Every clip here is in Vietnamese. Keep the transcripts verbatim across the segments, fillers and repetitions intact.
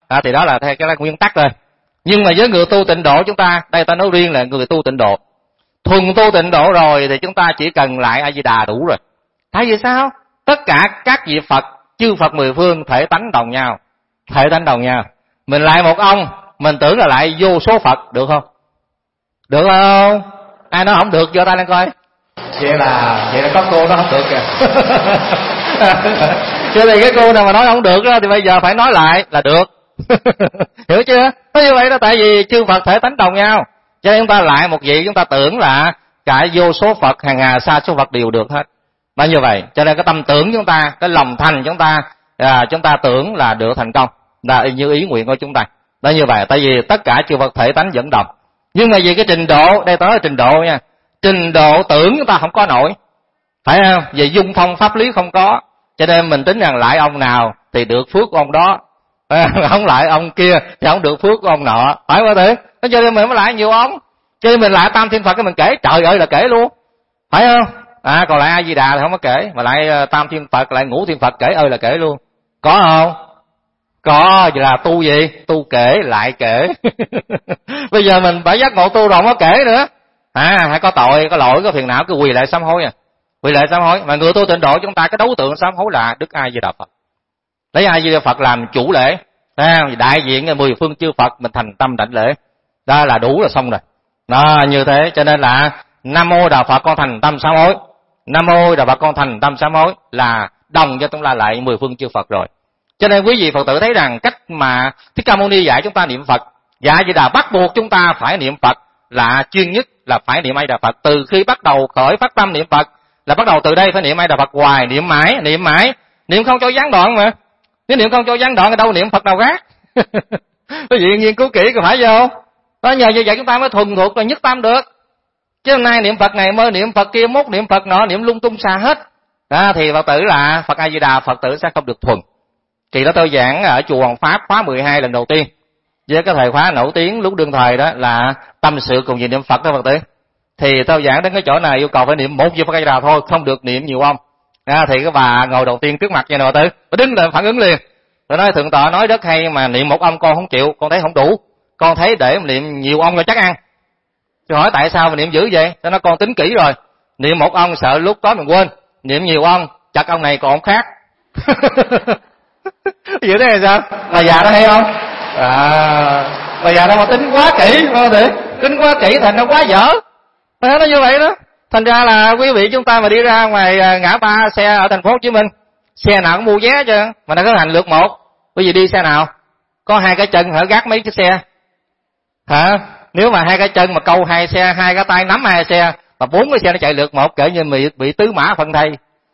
À, thì đó là theo cái là nguyên tắc thôi. Nhưng mà với người tu tịnh độ chúng ta, đây ta nói riêng là người tu tịnh độ, thuần tu tịnh độ rồi thì chúng ta chỉ cần lại A Di Đà đủ rồi. Tại vì sao? Tất cả các vị Phật, chư Phật mười phương thể tánh đồng nhau, thể tánh đồng nhau. Mình lại một ông, mình tưởng là lại vô số Phật, được không? Được không? Ai nói không được, giơ tay lên coi. Vậy là vậy là có cô nó không được kìa. Cho thì cái cô nào mà nói không được đó, thì bây giờ phải nói lại là được. Hiểu chưa? Nói như vậy đó, tại vì chư Phật thể tánh đồng nhau, cho nên chúng ta lại một vị chúng ta tưởng là cả vô số Phật, hàng hà sa số Phật đều được hết. Nó như vậy, cho nên cái tâm tưởng chúng ta, cái lòng thành chúng ta, à, chúng ta tưởng là được thành công, là như ý nguyện của chúng ta. Nó như vậy, tại vì tất cả chư Phật thể tánh vẫn đồng. Nhưng mà vì cái trình độ, đây tới là trình độ nha, trình độ tưởng chúng ta không có nổi, phải không? Về dung phong pháp lý không có, cho nên mình tính rằng lại ông nào thì được phước của ông đó, không lại ông kia thì không được phước của ông nọ, phải không thế? Cho nên mình mới lại nhiều ông, cho nên mình lại Tam Thiên Phật cái mình kể, trời ơi là kể luôn, phải không? À, còn lại A Di Đà thì không có kể, mà lại Tam Thiên Phật, lại Ngũ Thiên Phật kể ơi là kể luôn, có không? Có, vậy là tu gì? Tu kể lại kể. Bây giờ mình phải giác ngộ tu rồi không có kể nữa. À, hay có tội, có lỗi, có phiền não, cứ quỳ lại sám hối à. Quỳ lại sám hối. Mà người tu tịnh độ chúng ta cái đối tượng sám hối là Đức A Di Đà Phật. Lấy A Di Đà Phật làm chủ lễ, đại diện mười phương chư Phật mình thành tâm đảnh lễ. Đó là đủ là xong rồi. Đó, như thế cho nên là Nam Mô Đà Phật con thành tâm sám hối. Nam Mô Đà Phật con thành tâm sám hối là đồng cho chúng ta lại mười phương chư Phật rồi. Cho nên quý vị Phật tử thấy rằng cách mà Thích Ca Mâu Ni dạy chúng ta niệm Phật, dạ Di Đà bắt buộc chúng ta phải niệm Phật là chuyên nhất, là phải niệm A Di Đà Phật. Từ khi bắt đầu khởi phát tâm niệm Phật là bắt đầu từ đây phải niệm A Di Đà Phật hoài, niệm mãi, niệm mãi, niệm không cho gián đoạn mà. Nếu niệm không cho gián đoạn thì đâu niệm Phật nào khác. Quý vị nghiên cứu kỹ có phải không? Đó, nhờ như vậy chúng ta mới thuần thuộc và nhất tâm được. Chứ hôm nay niệm Phật này mới niệm Phật kia, mốt niệm Phật nọ, niệm lung tung xa hết. À, thì Phật tử là Phật A Di Đà, Phật tử sẽ không được thuần. Thì đó tôi giảng ở chùa Hoàng Pháp khóa mười hai lần đầu tiên, với cái thời khóa nổi tiếng lúc đương thời đó là tâm sự cùng về niệm Phật đó Phật tử. Thì tôi giảng đến cái chỗ này yêu cầu phải niệm một vị Phật A Di Đà thôi, không được niệm nhiều ông. À, thì cái bà ngồi đầu tiên trước mặt nha Phật tử, bà đứng lên phản ứng liền. Tôi nói thượng tọa nói rất hay mà niệm một ông con không chịu, con thấy không đủ, con thấy để niệm nhiều ông là chắc ăn. Tôi hỏi tại sao mà niệm dữ vậy? Tôi nói con tính kỹ rồi, niệm một ông sợ lúc đó mình quên, niệm nhiều ông chặt ông này còn ông khác. Vậy thế là sao? Bà già đó hay không? À, bà già đó mà tính quá kỹ, không thể tính quá kỹ thành nó quá dở. À, nó như vậy đó. Thành ra là quý vị chúng ta mà đi ra ngoài ngã ba xe ở thành phố Hồ Chí Minh, xe nào cũng mua vé chứ, mà nó có hành lượt một. Quý vị đi xe nào? Có hai cái chân hở gác mấy chiếc xe. Hả? Nếu mà hai cái chân mà câu hai xe, hai cái tay nắm hai xe, mà bốn cái xe nó chạy lượt một, kể như bị bị tứ mã phân thây.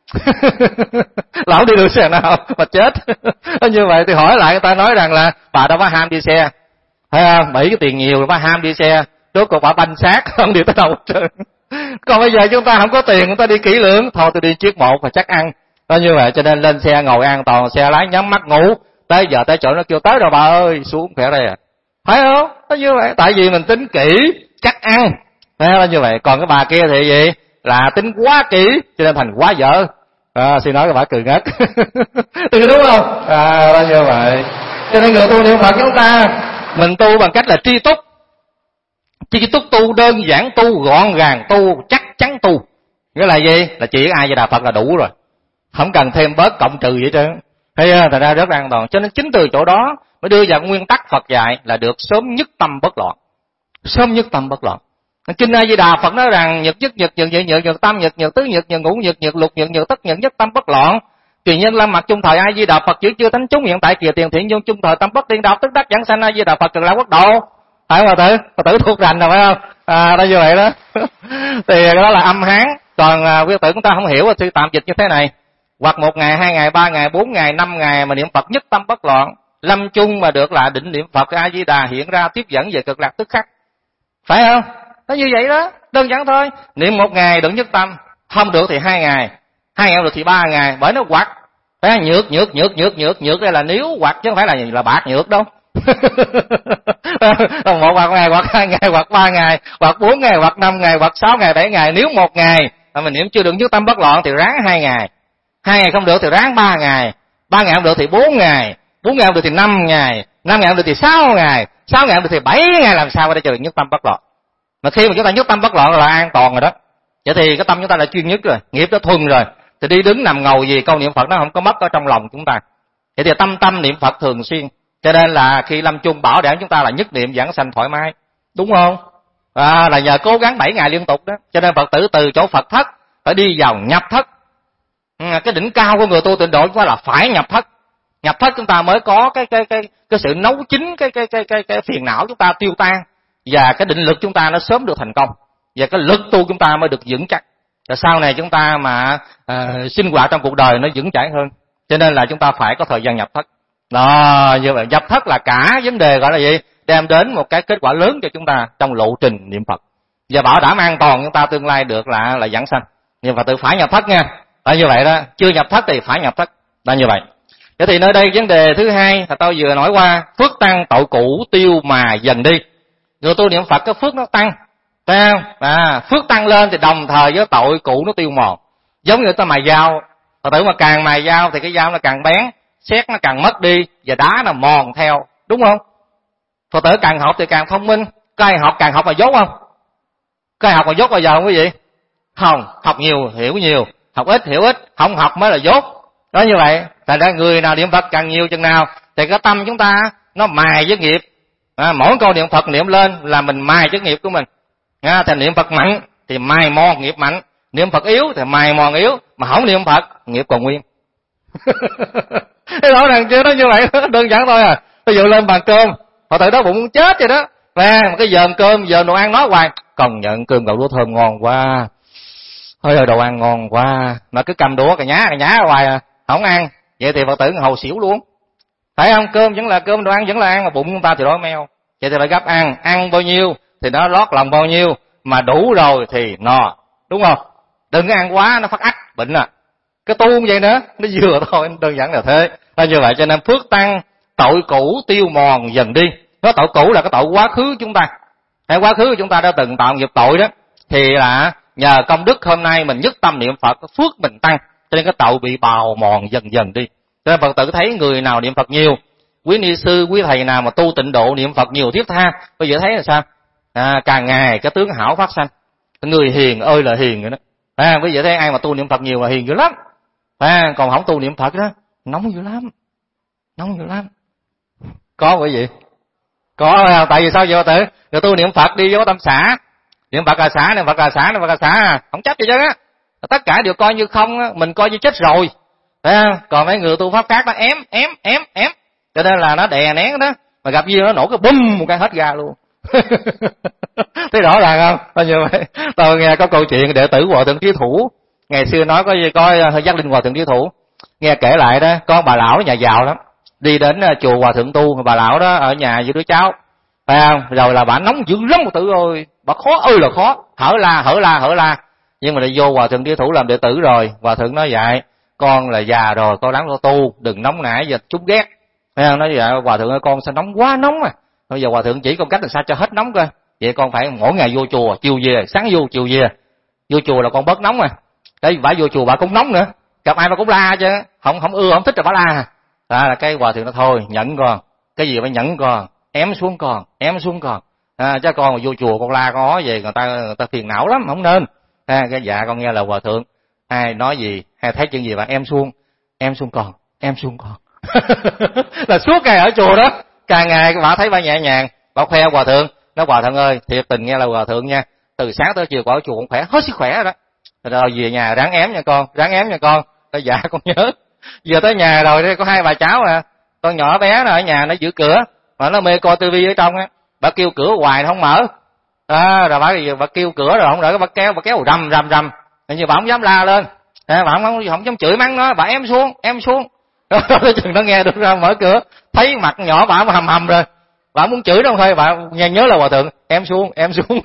Lão đi được xe nào mà chết. Như vậy thì hỏi lại người ta nói rằng là bà đâu có ham đi xe, thấy không? Bảy cái tiền nhiều bà ham đi xe, rốt cuộc bà banh xác không đi tới đâu. Còn bây giờ chúng ta không có tiền, chúng ta đi kỹ lưỡng, thôi tôi đi chiếc một và chắc ăn. Đó, như vậy cho nên lên xe ngồi an toàn, xe lái nhắm mắt ngủ, tới giờ tới chỗ nó kêu tới rồi bà ơi, xuống khỏe đây à. Phải không? Nó như vậy, tại vì mình tính kỹ, chắc ăn. Nó như vậy, còn cái bà kia thì gì? Là tính quá kỹ, cho nên thành quá dở. À, xin nói cái bà cười ngất. Từ đúng không? À, đó như vậy. Cho nên người tu niệm Phật chúng ta, mình tu bằng cách là tri túc. Tri túc tu, đơn giản tu, gọn gàng tu, chắc chắn tu. Nghĩa là gì? Là chỉ ai Di Đà Phật là đủ rồi. Không cần thêm bớt cộng trừ vậy trơn. Thấy thành ra rất an toàn. Cho nên chính từ chỗ đó mới đưa vào nguyên tắc Phật dạy là được sớm nhất tâm bất loạn. Sớm nhất tâm bất loạn. Kinh A Di Đà Phật nói rằng nhật nhất nhật nhật nhật nhật nhật tam nhật nhật tứ nhật nhật ngũ nhật nhật lục nhật nhật tất nhật nhất tâm bất loạn. Truyền nhân lâm mặt chung thời A Di Đà Phật chữ chưa thánh chúng hiện tại kìa tiền thiện nhân chung thời tâm bất tiên đạo tức đắc giảng sanh A Di Đà Phật cực lạc quốc độ. Phải không Phật tử? Phật tử thuộc rành rồi phải không? À, đó như vậy đó. Thì đó là âm Hán. Còn à, quý tử chúng ta không hiểu thì tạm dịch như thế này. Hoặc một ngày, hai ngày, ba ngày, bốn ngày, năm ngày mà niệm Phật nhất tâm bất loạn, lâm chung mà được là định niệm Phật A Di Đà hiện ra tiếp dẫn về cực lạc tức khắc. Phải không? Nó như vậy đó, đơn giản thôi. Niệm một ngày được nhất tâm, không được thì hai ngày, hai ngày không được thì ba ngày, bởi nó quạt. Phải nhược nhược nhược nhược nhược nhược đây là nếu quạt chứ không phải là là bạc nhược đâu. Một hoặc ngày, hoặc hai ngày, hoặc ba ngày, hoặc bốn ngày, hoặc năm ngày, hoặc sáu ngày, bảy ngày. Nếu một ngày mà mình niệm chưa được nhất tâm bất loạn thì ráng hai ngày, hai ngày không được thì ráng ba ngày, ba ngày không được thì bốn ngày, bốn ngày không được thì năm ngày, năm ngàn được thì sáu ngày, sáu ngàn được thì bảy ngày, làm sao để cho được nhất tâm bất loạn. Mà khi mà chúng ta nhất tâm bất loạn là an toàn rồi đó. Vậy thì cái tâm chúng ta là chuyên nhất rồi, nghiệp nó thuần rồi, thì đi đứng nằm ngồi gì câu niệm Phật nó không có mất ở trong lòng chúng ta. Vậy thì tâm tâm niệm Phật thường xuyên. Cho nên là khi lâm chung bảo đảm chúng ta là nhất niệm vãng sanh thoải mái, đúng không? À, là nhờ cố gắng bảy ngày liên tục đó. Cho nên Phật tử từ chỗ Phật thất phải đi vào nhập thất. À, cái đỉnh cao của người tu tịnh độ chúng ta là phải nhập thất. Nhập thất chúng ta mới có cái cái cái cái sự nấu chín cái cái cái cái cái phiền não chúng ta tiêu tan, và cái định lực chúng ta nó sớm được thành công, và cái lực tu chúng ta mới được vững chắc. Rồi sau này chúng ta mà à, sinh hoạt trong cuộc đời nó vững chãi hơn. Cho nên là chúng ta phải có thời gian nhập thất. Đó, như vậy nhập thất là cả vấn đề gọi là gì? Đem đến một cái kết quả lớn cho chúng ta trong lộ trình niệm Phật, và bảo đảm an toàn chúng ta tương lai được là là vãng sanh. Nhưng mà tự phải nhập thất nha. Là như vậy đó, chưa nhập thất thì phải nhập thất. Là như vậy. Vậy thì nơi đây vấn đề thứ hai là tôi vừa nói qua, phước tăng tội cũ tiêu mà dần đi. Người tu niệm Phật cái phước nó tăng, thấy không? À, phước tăng lên thì đồng thời với tội cũ nó tiêu mòn. Giống như ta mài dao, Phật tử mà càng mài dao thì cái dao nó càng bén, sét nó càng mất đi, và đá nó mòn theo, đúng không? Phật tử càng học thì càng thông minh. Có ai học càng học mà dốt không? Có ai học mà dốt bao giờ không quý vị? Không, học nhiều hiểu nhiều, học ít hiểu ít, không học mới là dốt. Đó như vậy, thành ra người nào niệm Phật càng nhiều chừng nào thì cái tâm chúng ta nó mài với nghiệp. À, mỗi câu niệm Phật niệm lên là mình mài với nghiệp của mình. À, thì niệm Phật mạnh thì mài mòn nghiệp mạnh, niệm Phật yếu thì mài mòn yếu, mà không niệm Phật nghiệp còn nguyên. Thế rõ ràng chưa? Nó như vậy, đơn giản thôi à. Ví dụ lên bàn cơm, họ tự đó bụng muốn chết vậy đó. Và cái giờ cơm, giờ đồ ăn nói hoài, còn nhận cơm gạo lúa thơm ngon quá, thôi ơi đồ ăn ngon quá, mà cứ cầm đũa cà nhá cà nhá hoài à, không ăn. Vậy thì Phật tử hầu xỉu luôn. Phải không? Cơm vẫn là cơm, đồ ăn vẫn là ăn, mà bụng chúng ta thì đói meo. Vậy thì phải gấp ăn, ăn bao nhiêu thì nó lót lòng bao nhiêu, mà đủ rồi thì no, đúng không? Đừng có ăn quá nó phát ách bệnh à. Cái tu như vậy nữa, nó vừa thôi, đơn giản là thế. Nên như vậy cho nên phước tăng, tội cũ tiêu mòn dần đi. Cái tội cũ là cái tội quá khứ chúng ta. Hay quá khứ chúng ta đã từng tạo nghiệp tội đó, thì là nhờ công đức hôm nay mình nhất tâm niệm Phật, phước mình tăng, cho nên cái tội bị bào mòn dần dần đi. Cho nên Phật tử thấy người nào niệm Phật nhiều, quý ni sư, quý thầy nào mà tu tịnh độ niệm Phật nhiều thiết tha, bây giờ thấy là sao? À, càng ngày cái tướng hảo phát sanh, người hiền ơi là hiền rồi đó. À, bây giờ thấy ai mà tu niệm Phật nhiều là hiền dữ lắm. À, còn không tu niệm Phật đó nóng dữ lắm, nóng dữ lắm. Có quý vị? Có, tại vì sao vậy Phật tử? Người tu niệm Phật đi vô tâm xã, niệm Phật là xã, niệm Phật là xã, niệm Phật là xã, không chấp gì chứ á. Tất cả đều coi như không á, mình coi như chết rồi. À, còn mấy người tu pháp khác nó ém ém ém ém, cho nên là nó đè nén đó, mà gặp duyên nó nổ cái bum một cái hết ra luôn. Thấy rõ ràng không? Bao nhiêu vậy? Tôi nghe có câu chuyện đệ tử Hòa Thượng Trí Thủ ngày xưa nói, có gì coi hơi giác linh Hòa Thượng Trí Thủ nghe kể lại đó, có bà lão nhà giàu lắm, đi đến chùa Hòa Thượng tu, bà lão đó ở nhà với đứa cháu, phải không? Rồi là bà nóng dữ lắm, Phật tử ơi, bà khó ơi là khó, hở la hở la hở la. Nhưng mà đi vô Hòa Thượng Trí Thủ làm đệ tử rồi, Hòa Thượng nói vậy, con là già rồi, con đáng tu, đừng nóng nảy và chút ghét. Thấy không? Nói vậy, Hòa Thượng ơi con sao nóng quá nóng à. Bây giờ Hòa Thượng chỉ con cách làm sao cho hết nóng coi. Vậy con phải mỗi ngày vô chùa, chiều về, sáng vô, chiều về. Vô chùa là con bớt nóng à. Đấy, bà vô chùa bà cũng nóng nữa. Gặp ai bà cũng la chứ, không không ưa, không thích rồi bà la. Đó là cái Hòa Thượng nó thôi, nhẫn con. Cái gì phải nhẫn con, ém xuống con, ém xuống con. À, chứ con mà vô chùa con la con nói về người ta người ta phiền não lắm, không nên. À, cái dạ con nghe là Hòa Thượng. Ai nói gì, hay thấy chuyện gì bà em xuống, em xuống con, em xuống con. Là suốt ngày ở chùa đó, càng ngày bà thấy bà nhẹ nhàng, bà khoe Hòa Thượng, nói Hòa Thượng ơi, thiệt tình nghe là Hòa Thượng nha, từ sáng tới chiều ở chùa cũng khỏe, hết sức khỏe rồi đó. Rồi về nhà ráng ém nha con, ráng ém nha con. Tôi dạ con nhớ. Giờ tới nhà rồi đây có hai bà cháu à, con nhỏ bé nó ở nhà nó giữ cửa, mà nó mê coi tivi ở trong á, bà kêu cửa hoài nó không mở. À, rồi bà bà kêu cửa rồi không đợi, bà kéo bà kéo rầm rầm rầm, như bà không dám la lên, à, bà không không dám chửi mắng nó, bà em xuống em xuống. Rồi chừng nó nghe được ra mở cửa, thấy mặt nhỏ bà hầm hầm rồi, bà muốn chửi đâu thôi, bà nghe nhớ là Hòa Thượng em xuống em xuống.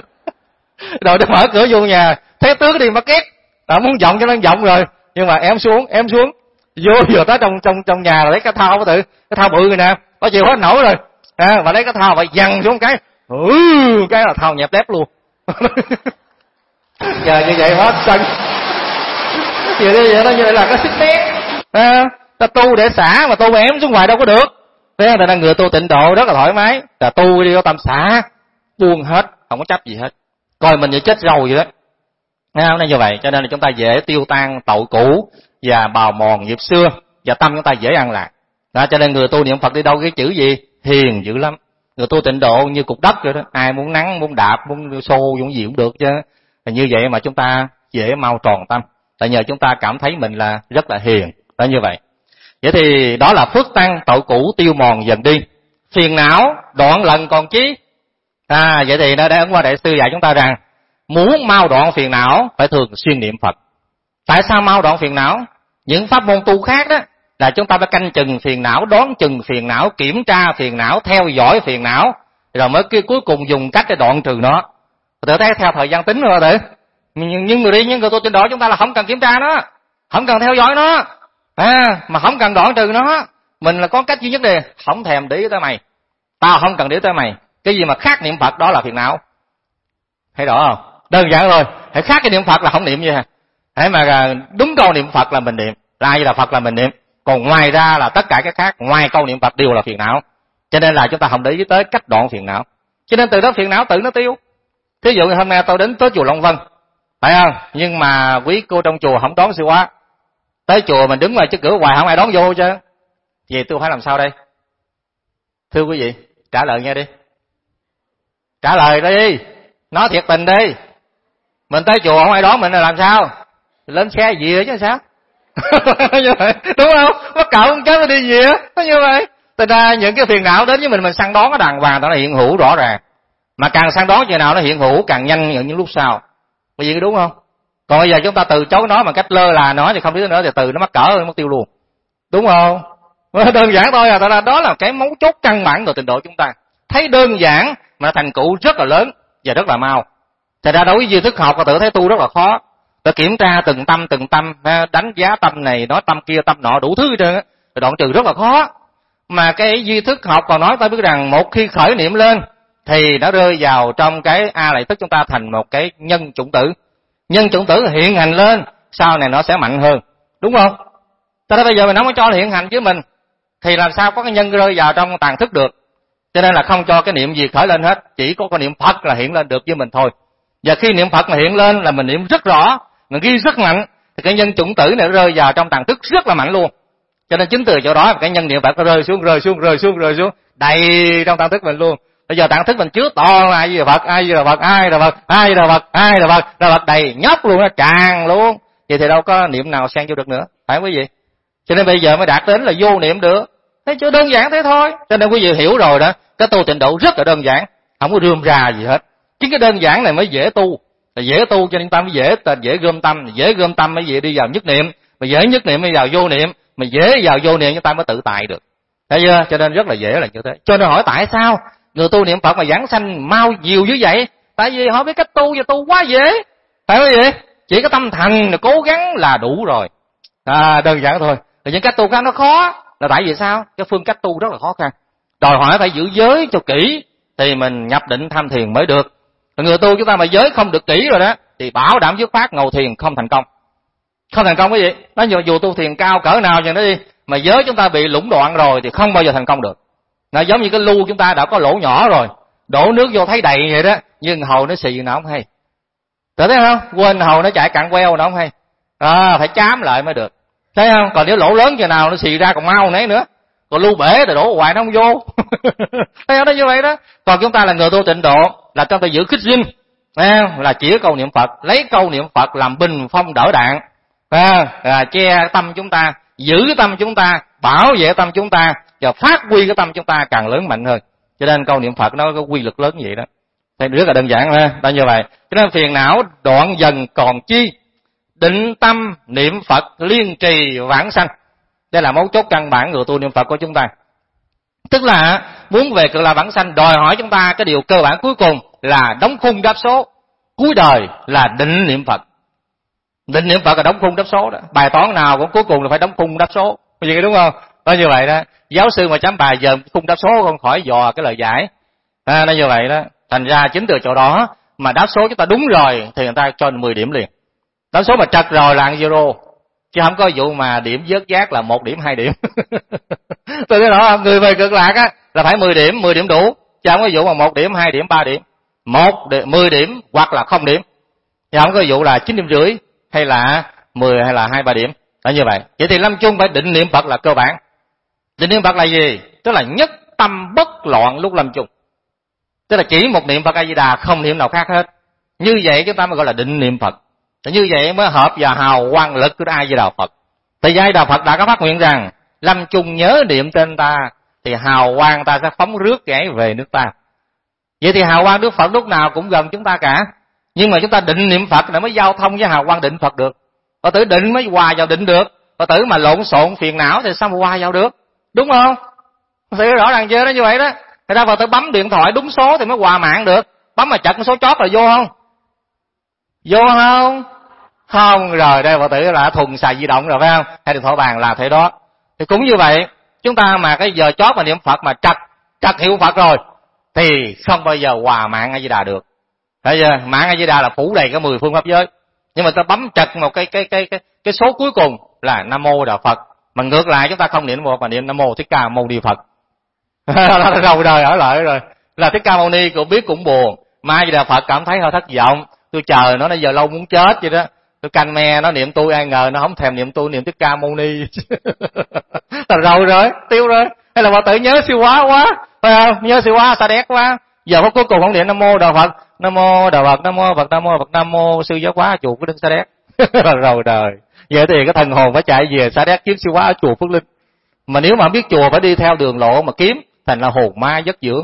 Rồi nó mở cửa vô nhà, thấy tướng đi mà két, bà muốn giọng cho nó giọng rồi, nhưng mà em xuống em xuống, vô vừa tới trong trong trong nhà rồi lấy cái thao, tự cái thao bự rồi nè, có chịu hết nổi rồi, à, bà lấy cái thao bà văng xuống cái, ừ, cái là thao nhẹp đép luôn. Giờ như vậy hết sân. Giờ như vậy nó như vậy là cái xích tét, à, ta tu để xả mà tu mà ém xuống ngoài đâu có được. Thế nên người tu tịnh độ rất là thoải mái, là tu đi có tâm xả, buông hết, không có chấp gì hết, coi mình như chết rồi vậy đó. Nghe không? Nên như vậy, cho nên là chúng ta dễ tiêu tan tội cũ và bào mòn nghiệp xưa, và tâm chúng ta dễ an lạc. Đó, cho nên người tu niệm Phật đi đâu cái chữ gì? Hiền dữ lắm. Người tu tịnh độ như cục đất vậy đó, ai muốn nắng, muốn đạp, muốn xô, muốn gì cũng được chứ. Như vậy mà chúng ta dễ mau tròn tâm, tại nhờ chúng ta cảm thấy mình là rất là hiền. Đó như vậy. Vậy thì đó là phước tăng, tội cũ tiêu mòn dần đi, phiền não đoạn lần còn chí. À, vậy thì đây Ấn Quang Đại Sư dạy chúng ta rằng muốn mau đoạn phiền não phải thường xuyên niệm Phật. Tại sao mau đoạn phiền não? Những pháp môn tu khác đó là chúng ta phải canh chừng phiền não, đoán chừng phiền não, kiểm tra phiền não, theo dõi phiền não, rồi mới cuối cùng dùng cách để đoạn trừ nó. Tự thấy theo thời gian tính rồi tự. Nhưng, nhưng người đi, những người tu tịnh độ chúng ta là không cần kiểm tra nó, không cần theo dõi nó, à, mà không cần đoạn trừ nó. Mình là có cách duy nhất đi, không thèm để ý tới mày, tao không cần để ý tới mày. Cái gì mà khác niệm Phật đó là phiền não. Thấy rõ không? Đơn giản thôi. Hãy khác cái niệm Phật là không niệm gì hả? Hãy mà đúng câu niệm Phật là mình niệm, là ai là Phật là mình niệm. Còn ngoài ra là tất cả cái khác ngoài câu niệm Phật đều là phiền não. Cho nên là chúng ta không để ý tới cách đoạn phiền não. Cho nên từ đó phiền não tự nó tiêu. Thí dụ như hôm nay tôi đến tới chùa Long Vân, phải không? Nhưng mà quý cô trong chùa không đón sư quá. Tới chùa mình đứng ngoài trước cửa hoài không ai đón vô chứ. Vậy tôi phải làm sao đây? Thưa quý vị, trả lời nghe đi. Trả lời đi, nói thiệt tình đi. Mình tới chùa không ai đón mình là làm sao? Lên xe về chứ sao? Như vậy, đúng không? Mắc cậu không chết nó đi về, nó như vậy. Thành ra những cái phiền não đến với mình, mình săn đón nó đàng hoàng, nó hiện hữu rõ ràng. Mà càng săn đón chừng nào nó hiện hữu càng nhanh ở những lúc sau. Bởi vì đúng không? Còn bây giờ chúng ta từ chối nó bằng cách lơ là nó thì không biết nữa, thì từ nó mắc cỡ mất tiêu luôn. Đúng không? Đơn giản thôi à, là đó là cái mấu chốt căn bản của tịnh độ chúng ta. Thấy đơn giản mà thành tựu rất là lớn và rất là mau. Thật ra đối với duy thức học và tự thấy tu rất là khó. Phải kiểm tra từng tâm từng tâm, đánh giá tâm này, nói tâm kia, tâm nọ, đủ thứ hết trơn á, rồi đoạn trừ rất là khó. Mà cái duy thức học còn nói ta biết rằng một khi khởi niệm lên thì nó rơi vào trong cái a lại tức chúng ta thành một cái nhân chủng tử. Nhân chủng tử hiện hành lên, sau này nó sẽ mạnh hơn, đúng không? Cho nên bây giờ mình không có cho hiện hành với mình thì làm sao có cái nhân rơi vào trong tàn thức được. Cho nên là không cho cái niệm gì khởi lên hết, chỉ có cái niệm Phật là hiện lên được với mình thôi. Và khi niệm Phật mà hiện lên là mình niệm rất rõ, mình ghi rất mạnh, thì cái nhân chủng tử này rơi vào trong tàn thức rất là mạnh luôn. Cho nên chính từ chỗ đó cái nhân niệm Phật nó rơi xuống, rơi xuống, rơi xuống, rơi xuống, đầy trong tàn thức mình luôn. Bây giờ tàn thức mình chứa to là ai là Phật, ai là Phật, ai là Phật, ai là Phật, ai là Phật, là Phật đầy nhóc luôn, nó tràn luôn. Vậy thì đâu có niệm nào xen vô được nữa, phải không quý vị? Cho nên bây giờ mới đạt đến là vô niệm được. Thấy chưa, đơn giản thế thôi. Cho nên quý vị hiểu rồi đó, cái tu tịnh độ rất là đơn giản, không có rườm rà gì hết. Chính cái đơn giản này mới dễ tu, là dễ tu cho nên tâm mới dễ dễ gom tâm, dễ gom tâm mới dễ đi vào nhất niệm, mà dễ nhất niệm mới vào vô niệm, mà dễ vào vô niệm chúng ta mới tự tại được. Thấy chưa? Cho nên rất là dễ là như thế. Cho nên hỏi tại sao người tu niệm Phật mà giảng sanh mau nhiều như vậy? Tại vì họ biết cách tu và tu quá dễ, phải không vậy? Chỉ có tâm thành là cố gắng là đủ rồi. À, đơn giản thôi. Thì những cách tu khác nó khó là tại vì sao? Cái phương cách tu rất là khó khăn, đòi hỏi phải giữ giới cho kỹ thì mình nhập định tham thiền mới được. Người tu chúng ta mà giới không được kỹ rồi đó thì bảo đảm dứt khoát ngồi thiền không thành công, không thành công cái gì. Nó dù, dù tu thiền cao cỡ nào cho nó đi, mà giới chúng ta bị lũng đoạn rồi thì không bao giờ thành công được. Nó giống như cái lu chúng ta đã có lỗ nhỏ rồi, đổ nước vô thấy đầy vậy đó, nhưng hầu nó xì nào không hay. Thấy không? Quên hầu nó chạy cạn queo nó không hay. À, phải chám lại mới được. Thấy không? Còn nếu lỗ lớn chừng nào nó xì ra còn mau nấy nữa. Còn lu bể thì đổ hoài nó không vô. Thấy không? Nó như vậy đó. Còn chúng ta là người tu tịnh độ là trong tay giữ khích dinh, là chỉ câu niệm Phật, lấy câu niệm Phật làm bình phong đỡ đạn, à, à, che tâm chúng ta, giữ cái tâm chúng ta, bảo vệ tâm chúng ta và phát huy cái tâm chúng ta càng lớn mạnh hơn. Cho nên câu niệm Phật nó có quy lực lớn như vậy đó. Thế rất là đơn giản ha, đó như vậy. Cho nên phiền não đoạn dần còn chi, định tâm niệm Phật liên trì vãng sanh. Đây là mấu chốt căn bản người tu niệm Phật của chúng ta. Tức là muốn về cực lạc vãng sanh đòi hỏi chúng ta cái điều cơ bản cuối cùng là đóng khung đáp số. Cuối đời là định niệm Phật. Định niệm Phật là đóng khung đáp số đó. Bài toán nào cũng cuối cùng là phải đóng khung đáp số. Vậy đúng không? Nó như vậy đó. Giáo sư mà chấm bài giờ khung đáp số không khỏi dò cái lời giải. À, nó như vậy đó. Thành ra chính từ chỗ đó mà đáp số chúng ta đúng rồi thì người ta cho mười điểm liền. Đáp số mà trật rồi là ăn zero. chứ không có vụ mà điểm vớt giác là một điểm hai điểm. Tôi nói rõ không? Người về cực lạc á là phải mười điểm, mười điểm đủ, chứ không có vụ mà một điểm, hai điểm, ba điểm, một mười điểm hoặc là không điểm, chứ không có vụ là chín điểm rưỡi hay là mười hay là hai ba điểm. Là như vậy. Vậy thì lâm chung phải định niệm Phật là cơ bản. Định niệm Phật là gì? Tức là nhất tâm bất loạn lúc lâm chung. Tức là chỉ một niệm Phật A Di Đà, không niệm nào khác hết. Như vậy chúng ta mới gọi là định niệm Phật. Như vậy mới hợp và hào quang lực của A Di Đà Phật. Thì A Di Đà Phật đã có phát nguyện rằng lâm chung nhớ niệm tên ta thì hào quang ta sẽ phóng rước kẻ về nước ta. Vậy thì hào quang Đức Phật lúc nào cũng gần chúng ta cả. Nhưng mà chúng ta định niệm Phật là mới giao thông với hào quang định Phật được. Phật tử định mới hòa vào định được. Phật tử mà lộn xộn phiền não thì sao mà hòa vào được? Đúng không? Phật tử rõ ràng chưa? Nó như vậy đó. Thật ra Phật tử bấm điện thoại đúng số thì mới hòa mạng được. Bấm mà chật số chót là vô không? Vô không? Không. Rồi đây Phật tử là thùng xài di động rồi phải không? Hay điện thoại bàn là thế đó. Thì cũng như vậy, chúng ta mà cái giờ chót mà niệm Phật mà trật trật hiệu Phật rồi thì không bao giờ hòa mạng A Di Đà được. Thấy chưa? Mạng A Di Đà là phủ đầy cái mười phương pháp giới. Nhưng mà ta bấm chật một cái cái cái cái cái số cuối cùng là Nam Mô Đà Phật. Mà ngược lại chúng ta không niệm một mà niệm Nam Mô Thích Ca Mâu Ni Phật. Đầu đời ở lại rồi. Là Thích Ca Mâu Ni cũng biết cũng buồn. Mà A Di Đà Phật cảm thấy hơi thất vọng. Tôi chờ nó bây giờ lâu muốn chết vậy đó. Tôi canh me nó niệm tôi, ai ngờ nó không thèm niệm tôi, niệm Thích Ca Mâu Ni. Là rồi rồi, tiêu rồi. Hay là Phật tử nhớ siêu quá quá, phải không? Nhớ siêu quá, xa đét quá. Giờ phút cuối cùng không niệm Nam Mô Đà Phật, Nam Mô Đà Phật, Nam Mô Phật, Nam Mô Phật, Nam Mô sư giáo quá chùa Phước Linh Sa Đéc. Rồi đời. Vậy thì cái thần hồn phải chạy về Sa Đéc kiếm siêu quá ở chùa Phước Linh. Mà nếu mà biết chùa phải đi theo đường lộ mà kiếm, thành là hồn ma giấc dưỡng.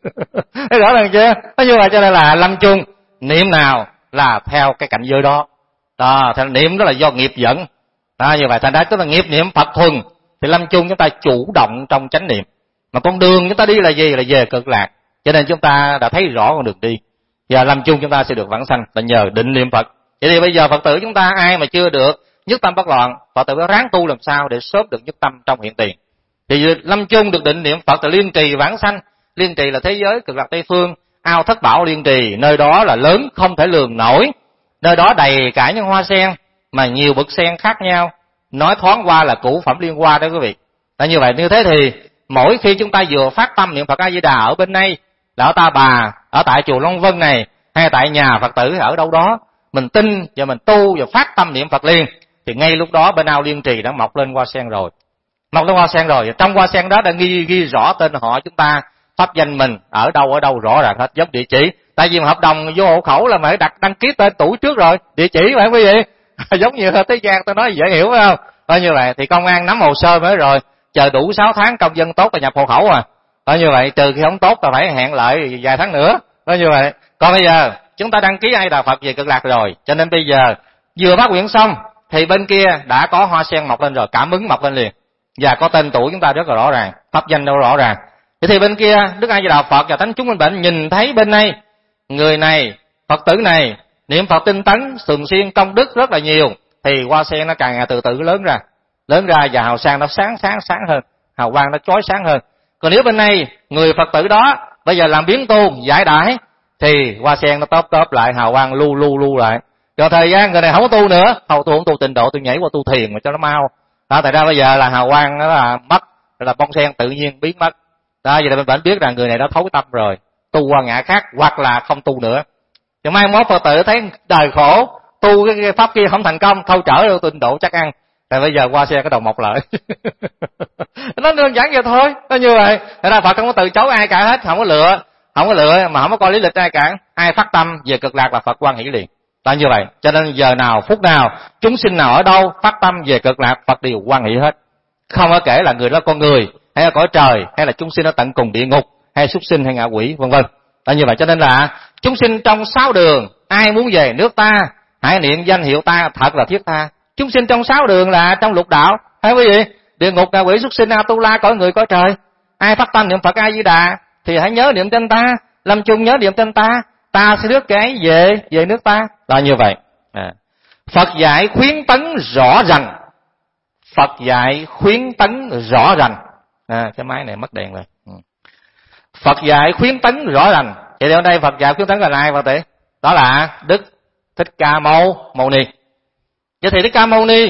Thấy rõ ràng chưa? Nói như vậy cho nên là lâm chung niệm nào là theo cái cảnh giới đó. Đó, thành niệm đó là do nghiệp dẫn. Đó, như vậy thành ra tức là nghiệp niệm Phật thuần thì lâm chung chúng ta chủ động trong chánh niệm. Mà con đường chúng ta đi là gì? Là về cực lạc. Cho nên chúng ta đã thấy rõ con đường đi. Và lâm chung chúng ta sẽ được vãng sanh là nhờ định niệm Phật. Vậy thì bây giờ Phật tử chúng ta ai mà chưa được nhất tâm bất loạn, Phật tử phải ráng tu làm sao để sớm được nhất tâm trong hiện tiền. Thì lâm chung được định niệm Phật là liên trì vãng sanh. Liên trì là thế giới cực lạc Tây phương, ao thất bảo liên trì, nơi đó là lớn không thể lường nổi. Nơi đó đầy cả những hoa sen mà nhiều bậc sen khác nhau. Nói thoáng qua là cửu phẩm liên hoa đó quý vị. Là như vậy, như thế thì mỗi khi chúng ta vừa phát tâm niệm Phật A Di Đà ở bên đây, là ở Ta Bà, ở tại chùa Long Vân này, hay tại nhà Phật tử ở đâu đó, mình tin và mình tu và phát tâm niệm Phật liền, thì ngay lúc đó bên ao liên trì đã mọc lên hoa sen rồi. Mọc lên hoa sen rồi, trong hoa sen đó đã ghi ghi rõ tên họ chúng ta, pháp danh mình ở đâu ở đâu rõ ràng hết, giống địa chỉ. Tại vì mà hợp đồng vô hộ khẩu là phải đặt đăng ký tên tuổi trước rồi, địa chỉ phải không quý vị? Giống như thế gian tôi nói dễ hiểu phải không? Nói như vậy thì công an nắm hồ sơ mới rồi, chờ đủ sáu tháng công dân tốt là nhập hộ khẩu à. Nói như vậy trừ khi không tốt ta phải hẹn lại vài tháng nữa. Nói như vậy. Còn bây giờ chúng ta đăng ký A Di Đà Phật về cực lạc rồi, cho nên bây giờ vừa phát nguyện xong thì bên kia đã có hoa sen mọc lên rồi, cảm ứng mọc lên liền. Và có tên tuổi chúng ta rất là rõ ràng, pháp danh đâu rõ ràng. Thế thì bên kia Đức A Di Đà Phật và thánh chúng bên bệnh nhìn thấy bên này người này, Phật tử này niệm Phật tinh tấn, thường xuyên công đức rất là nhiều, thì hoa sen nó càng ngày từ từ lớn ra, lớn ra và hào sang nó sáng sáng sáng hơn, hào quang nó chói sáng hơn. Còn nếu bên này người Phật tử đó bây giờ làm biến tu giải đãi thì hoa sen nó tóp tóp lại, hào quang lu lu lu lại. Rồi thời gian người này không có tu nữa, không tu không tu tịnh độ, tôi nhảy qua tu thiền mà cho nó mau. Đó, tại ra bây giờ là hào quang nó là mất, là bông sen tự nhiên biến mất. Đó, vậy là bên bệnh biết rằng người này đã thấu tâm rồi, tu qua ngã khác hoặc là không tu nữa. Thì mai mốt Phật tử thấy đời khổ, tu cái, cái pháp kia không thành công, thâu trở đâu tịnh độ chắc ăn. Tại bây giờ qua xe cái đầu mọc lại. Nó đơn giản vậy thôi, nó như vậy. Thật ra Phật không có từ chối ai cả hết, không có lựa, không có lựa mà không có coi lý lịch ai cả. Ai phát tâm về cực lạc là Phật quan hỷ liền. Là như vậy. Cho nên giờ nào, phút nào, chúng sinh nào ở đâu phát tâm về cực lạc, Phật đều quan hỷ hết. Không có kể là người đó con người, hay là cõi trời, hay là chúng sinh ở tận cùng địa ngục, hay súc sinh hay ngạ quỷ, vân vân. Là như vậy. Cho nên là chúng sinh trong sáu đường, ai muốn về nước ta, hãy niệm danh hiệu ta thật là thiết tha. Chúng sinh trong sáu đường là trong lục đạo, thấy quý vị? Địa ngục, ngạ quỷ, súc sinh, Atula, cõi người, cõi trời. Ai phát tâm niệm Phật A Di Đà thì hãy nhớ niệm tên ta, lâm chung nhớ niệm tên ta, ta sẽ rước cái về về nước ta. Là như vậy. À. Phật dạy khuyến tấn rõ ràng. Phật dạy khuyến tấn rõ ràng. À, cái máy này mất đèn rồi. Ừ. Phật dạy khuyến tấn rõ ràng. Vậy thì ở đây Phật dạy khuyến tấn là ai Phật tử? Đó là Đức Thích Ca Mâu Mâu Ni. Vậy thì Thích Ca Mâu Ni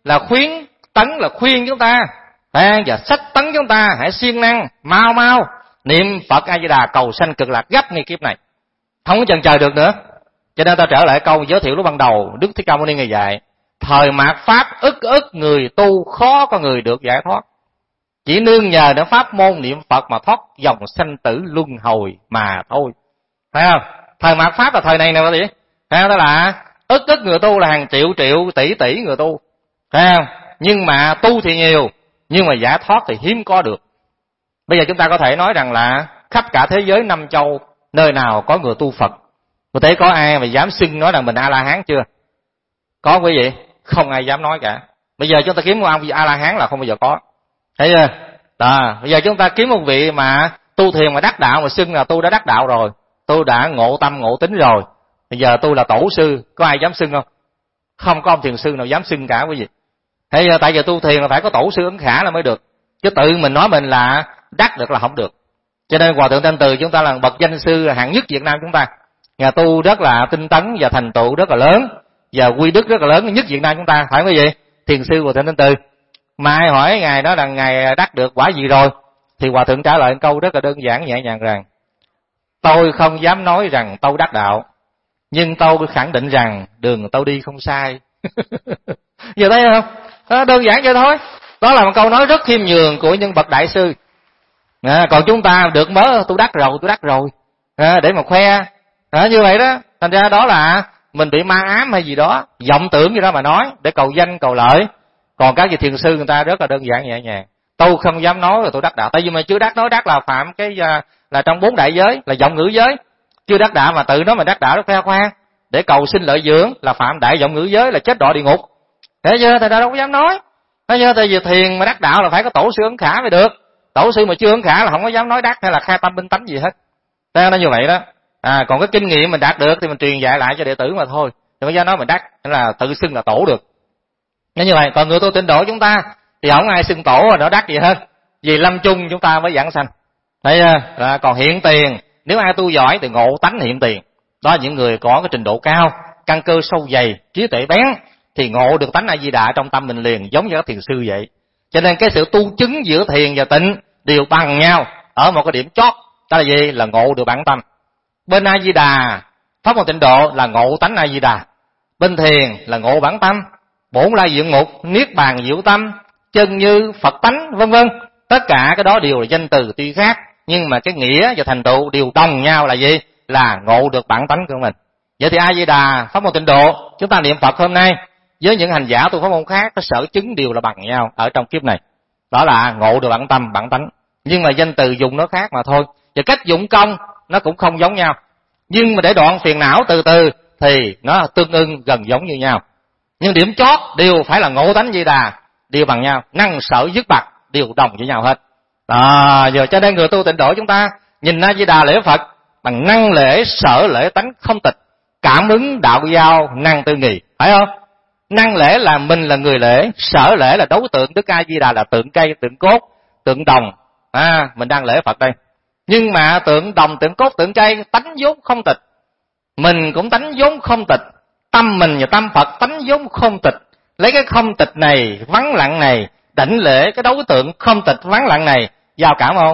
là khuyến tấn, là khuyên chúng ta, à, và sách tấn chúng ta hãy siêng năng mau mau niệm Phật A Di Đà cầu sanh cực lạc gấp ngay kiếp này, không có chần chờ được nữa. Cho nên ta trở lại câu giới thiệu lúc ban đầu, Đức Thích Ca Mâu Ni Ngài dạy thời mạt pháp ức ức người tu khó có người được giải thoát, chỉ nương nhờ đến pháp môn niệm Phật mà thoát dòng sanh tử luân hồi mà thôi. Thấy không? Thời mạt pháp là thời này nè, gì? Thấy không? Đó là ức ức người tu, là hàng triệu triệu tỷ tỷ người tu. Thấy không? Nhưng mà tu thì nhiều, nhưng mà giải thoát thì hiếm có được. Bây giờ chúng ta có thể nói rằng là khắp cả thế giới năm châu, nơi nào có người tu Phật, có thể có ai mà dám xưng nói rằng mình A La Hán chưa? Có quý vị? Không ai dám nói cả. Bây giờ chúng ta kiếm một ông A La Hán là không bao giờ có. Thấy chưa? Đó, bây giờ chúng ta kiếm một vị mà tu thiền mà đắc đạo mà xưng là tôi đã đắc đạo rồi, tôi đã ngộ tâm ngộ tính rồi, bây giờ tôi là tổ sư, có ai dám xưng không? Không có ông thiền sư nào dám xưng cả quý vị. Thế giờ tại giờ tu thiền là phải có tổ sư Ấn Khả là mới được, chứ tự mình nói mình là đắc được là không được. Cho nên Hòa Thượng Thanh Từ chúng ta là bậc danh sư hạng nhất Việt Nam chúng ta, nhà tu rất là tinh tấn và thành tựu rất là lớn, và quy đức rất là lớn nhất Việt Nam chúng ta, phải không quý vị? Thiền sư Hòa Thượng Thanh Từ. Mà ai hỏi ngài đó là ngài đắc được quả gì rồi, thì Hòa Thượng trả lời câu rất là đơn giản nhẹ nhàng rằng: tôi không dám nói rằng tôi đắc đạo, nhưng tôi khẳng định rằng đường tôi đi không sai. Giờ thấy không? Đó, đơn giản vậy thôi. Đó là một câu nói rất khiêm nhường của nhân bậc đại sư. À, còn chúng ta được mớ tôi đắc rồi, tôi đắc rồi, à, để mà khoe, à, như vậy đó. Thành ra đó là mình bị ma ám hay gì đó, vọng tưởng gì đó mà nói để cầu danh cầu lợi. Còn các vị thiền sư người ta rất là đơn giản nhẹ nhàng. Tôi không dám nói là tôi đắc đạo, tại vì mà chưa đắc, nói đắc là phạm cái là trong bốn đại giới, là vọng ngữ giới. Chưa đắc đạo mà tự nói mình đắc đạo rất khoe khoang để cầu sinh lợi dưỡng, là phạm đại vọng ngữ giới, là chết đọa địa ngục. Thế chưa? Thầy đâu có dám nói. Thế chưa? Tại vì thiền mà đắc đạo là phải có tổ sư Ấn Khả mới được. Tổ sư mà chưa Ấn Khả là không có dám nói đắc hay là khai tâm minh tánh gì hết. Thế nó như vậy đó. À, còn cái kinh nghiệm mình đạt được thì mình truyền dạy lại cho đệ tử mà thôi. Đừng có dám nói mình đắc, nên là tự xưng là tổ được. Nếu như vậy, còn người tu tịnh độ chúng ta thì không ai xưng tổ rồi đó đắc gì hết. Vì lâm chung chúng ta mới giảng sanh. Thấy chưa? À, còn hiện tiền, nếu ai tu giỏi thì ngộ tánh hiện tiền. Đó là những người có cái trình độ cao, căn cơ sâu dày, trí tuệ bén, thì ngộ được tánh A Di Đà trong tâm mình liền, giống như các thiền sư vậy. Cho nên cái sự tu chứng giữa thiền và tịnh đều bằng nhau ở một cái điểm chót, đó là gì? Là ngộ được bản tâm. Bên A Di Đà, pháp môn tịnh độ là ngộ tánh A Di Đà, bên thiền là ngộ bản tâm, bổn lai diện mục, niết bàn diệu tâm, chân như Phật tánh, vân vân. Tất cả cái đó đều là danh từ tuy khác, nhưng mà cái nghĩa và thành tựu đều đồng nhau là gì? Là ngộ được bản tánh của mình. Vậy thì A Di Đà, pháp môn tịnh độ, chúng ta niệm Phật hôm nay với những hành giả tu pháp môn khác, cái sở chứng đều là bằng nhau ở trong kiếp này. Đó là ngộ được bản tâm, bản tánh. Nhưng mà danh từ dùng nó khác mà thôi. Và cách dụng công nó cũng không giống nhau. Nhưng mà để đoạn phiền não từ từ thì nó tương ưng gần giống như nhau. Nhưng điểm chót đều phải là ngộ tánh Di Đà, đều bằng nhau, năng sở dứt bặt đều đồng với nhau hết. À, giờ cho nên người tu tịnh độ chúng ta nhìn A Di Đà lễ Phật bằng năng lễ sở lễ tánh không tịch, cảm ứng đạo giao năng tư nghì, phải không? Năng lễ là mình là người lễ, sở lễ là đối tượng Đức A Di Đà là tượng cây, tượng cốt, tượng đồng. À, mình đang lễ Phật đây. Nhưng mà tượng đồng, tượng cốt, tượng cây tánh vốn không tịch, mình cũng tánh vốn không tịch, tâm mình và tâm Phật tánh vốn không tịch. Lấy cái không tịch này, vắng lặng này, đảnh lễ cái đối tượng không tịch vắng lặng này, giao cảm không?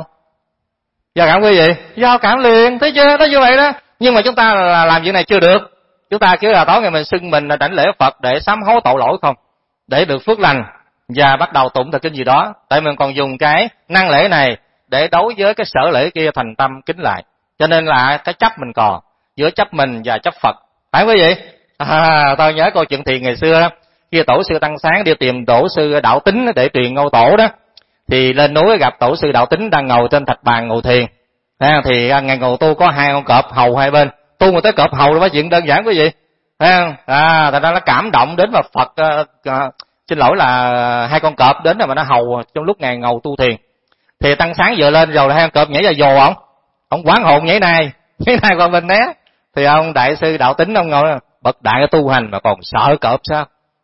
Giao cảm quý vị? Giao cảm liền, thấy chưa? Đó như vậy đó. Nhưng mà chúng ta là làm việc này chưa được. Chúng ta cứ là tối ngày mình xưng mình là đảnh lễ Phật để sám hối tội lỗi không, để được phước lành và bắt đầu tụng thần kinh gì đó. Tại mình còn dùng cái năng lễ này để đối với cái sở lễ kia thành tâm kính lại. Cho nên là cái chấp mình còn giữa chấp mình và chấp Phật, phải quý vị? À, tôi nhớ câu chuyện thiền ngày xưa đó, khi tổ sư Tăng Sáng đi tìm tổ sư Đạo Tính để truyền ngôi tổ đó, thì lên núi gặp tổ sư Đạo Tính đang ngồi trên thạch bàn ngồi thiền. À, thì ngày ngồi tu có hai con cọp hầu hai bên, tu một tới cọp hầu là chuyện đơn giản quý vị. À, à thành ra nó cảm động đến mà Phật uh, uh, xin lỗi là hai con cọp đến rồi mà nó hầu trong lúc ngày ngồi tu thiền. Thì Tăng Sáng vừa lên rồi là hai con cọp nhảy vào vồ ông, ông quán hồn nhảy này nhảy này qua bên né. Thì ông đại sư Đạo Tính ông ngồi bậc đại tu hành mà còn sợ cọp sao?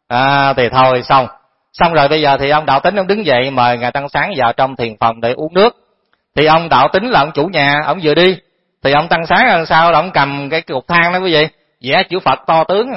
À, thì thôi xong xong rồi bây giờ thì ông Đạo Tính ông đứng dậy mời ngài Tăng Sáng vào trong thiền phòng để uống nước. Thì ông Đạo Tính là ông chủ nhà, ông vừa đi thì ông Tăng Sáng làm sao là ông cầm cái cục than đó quý vị, vẽ chữ Phật to tướng,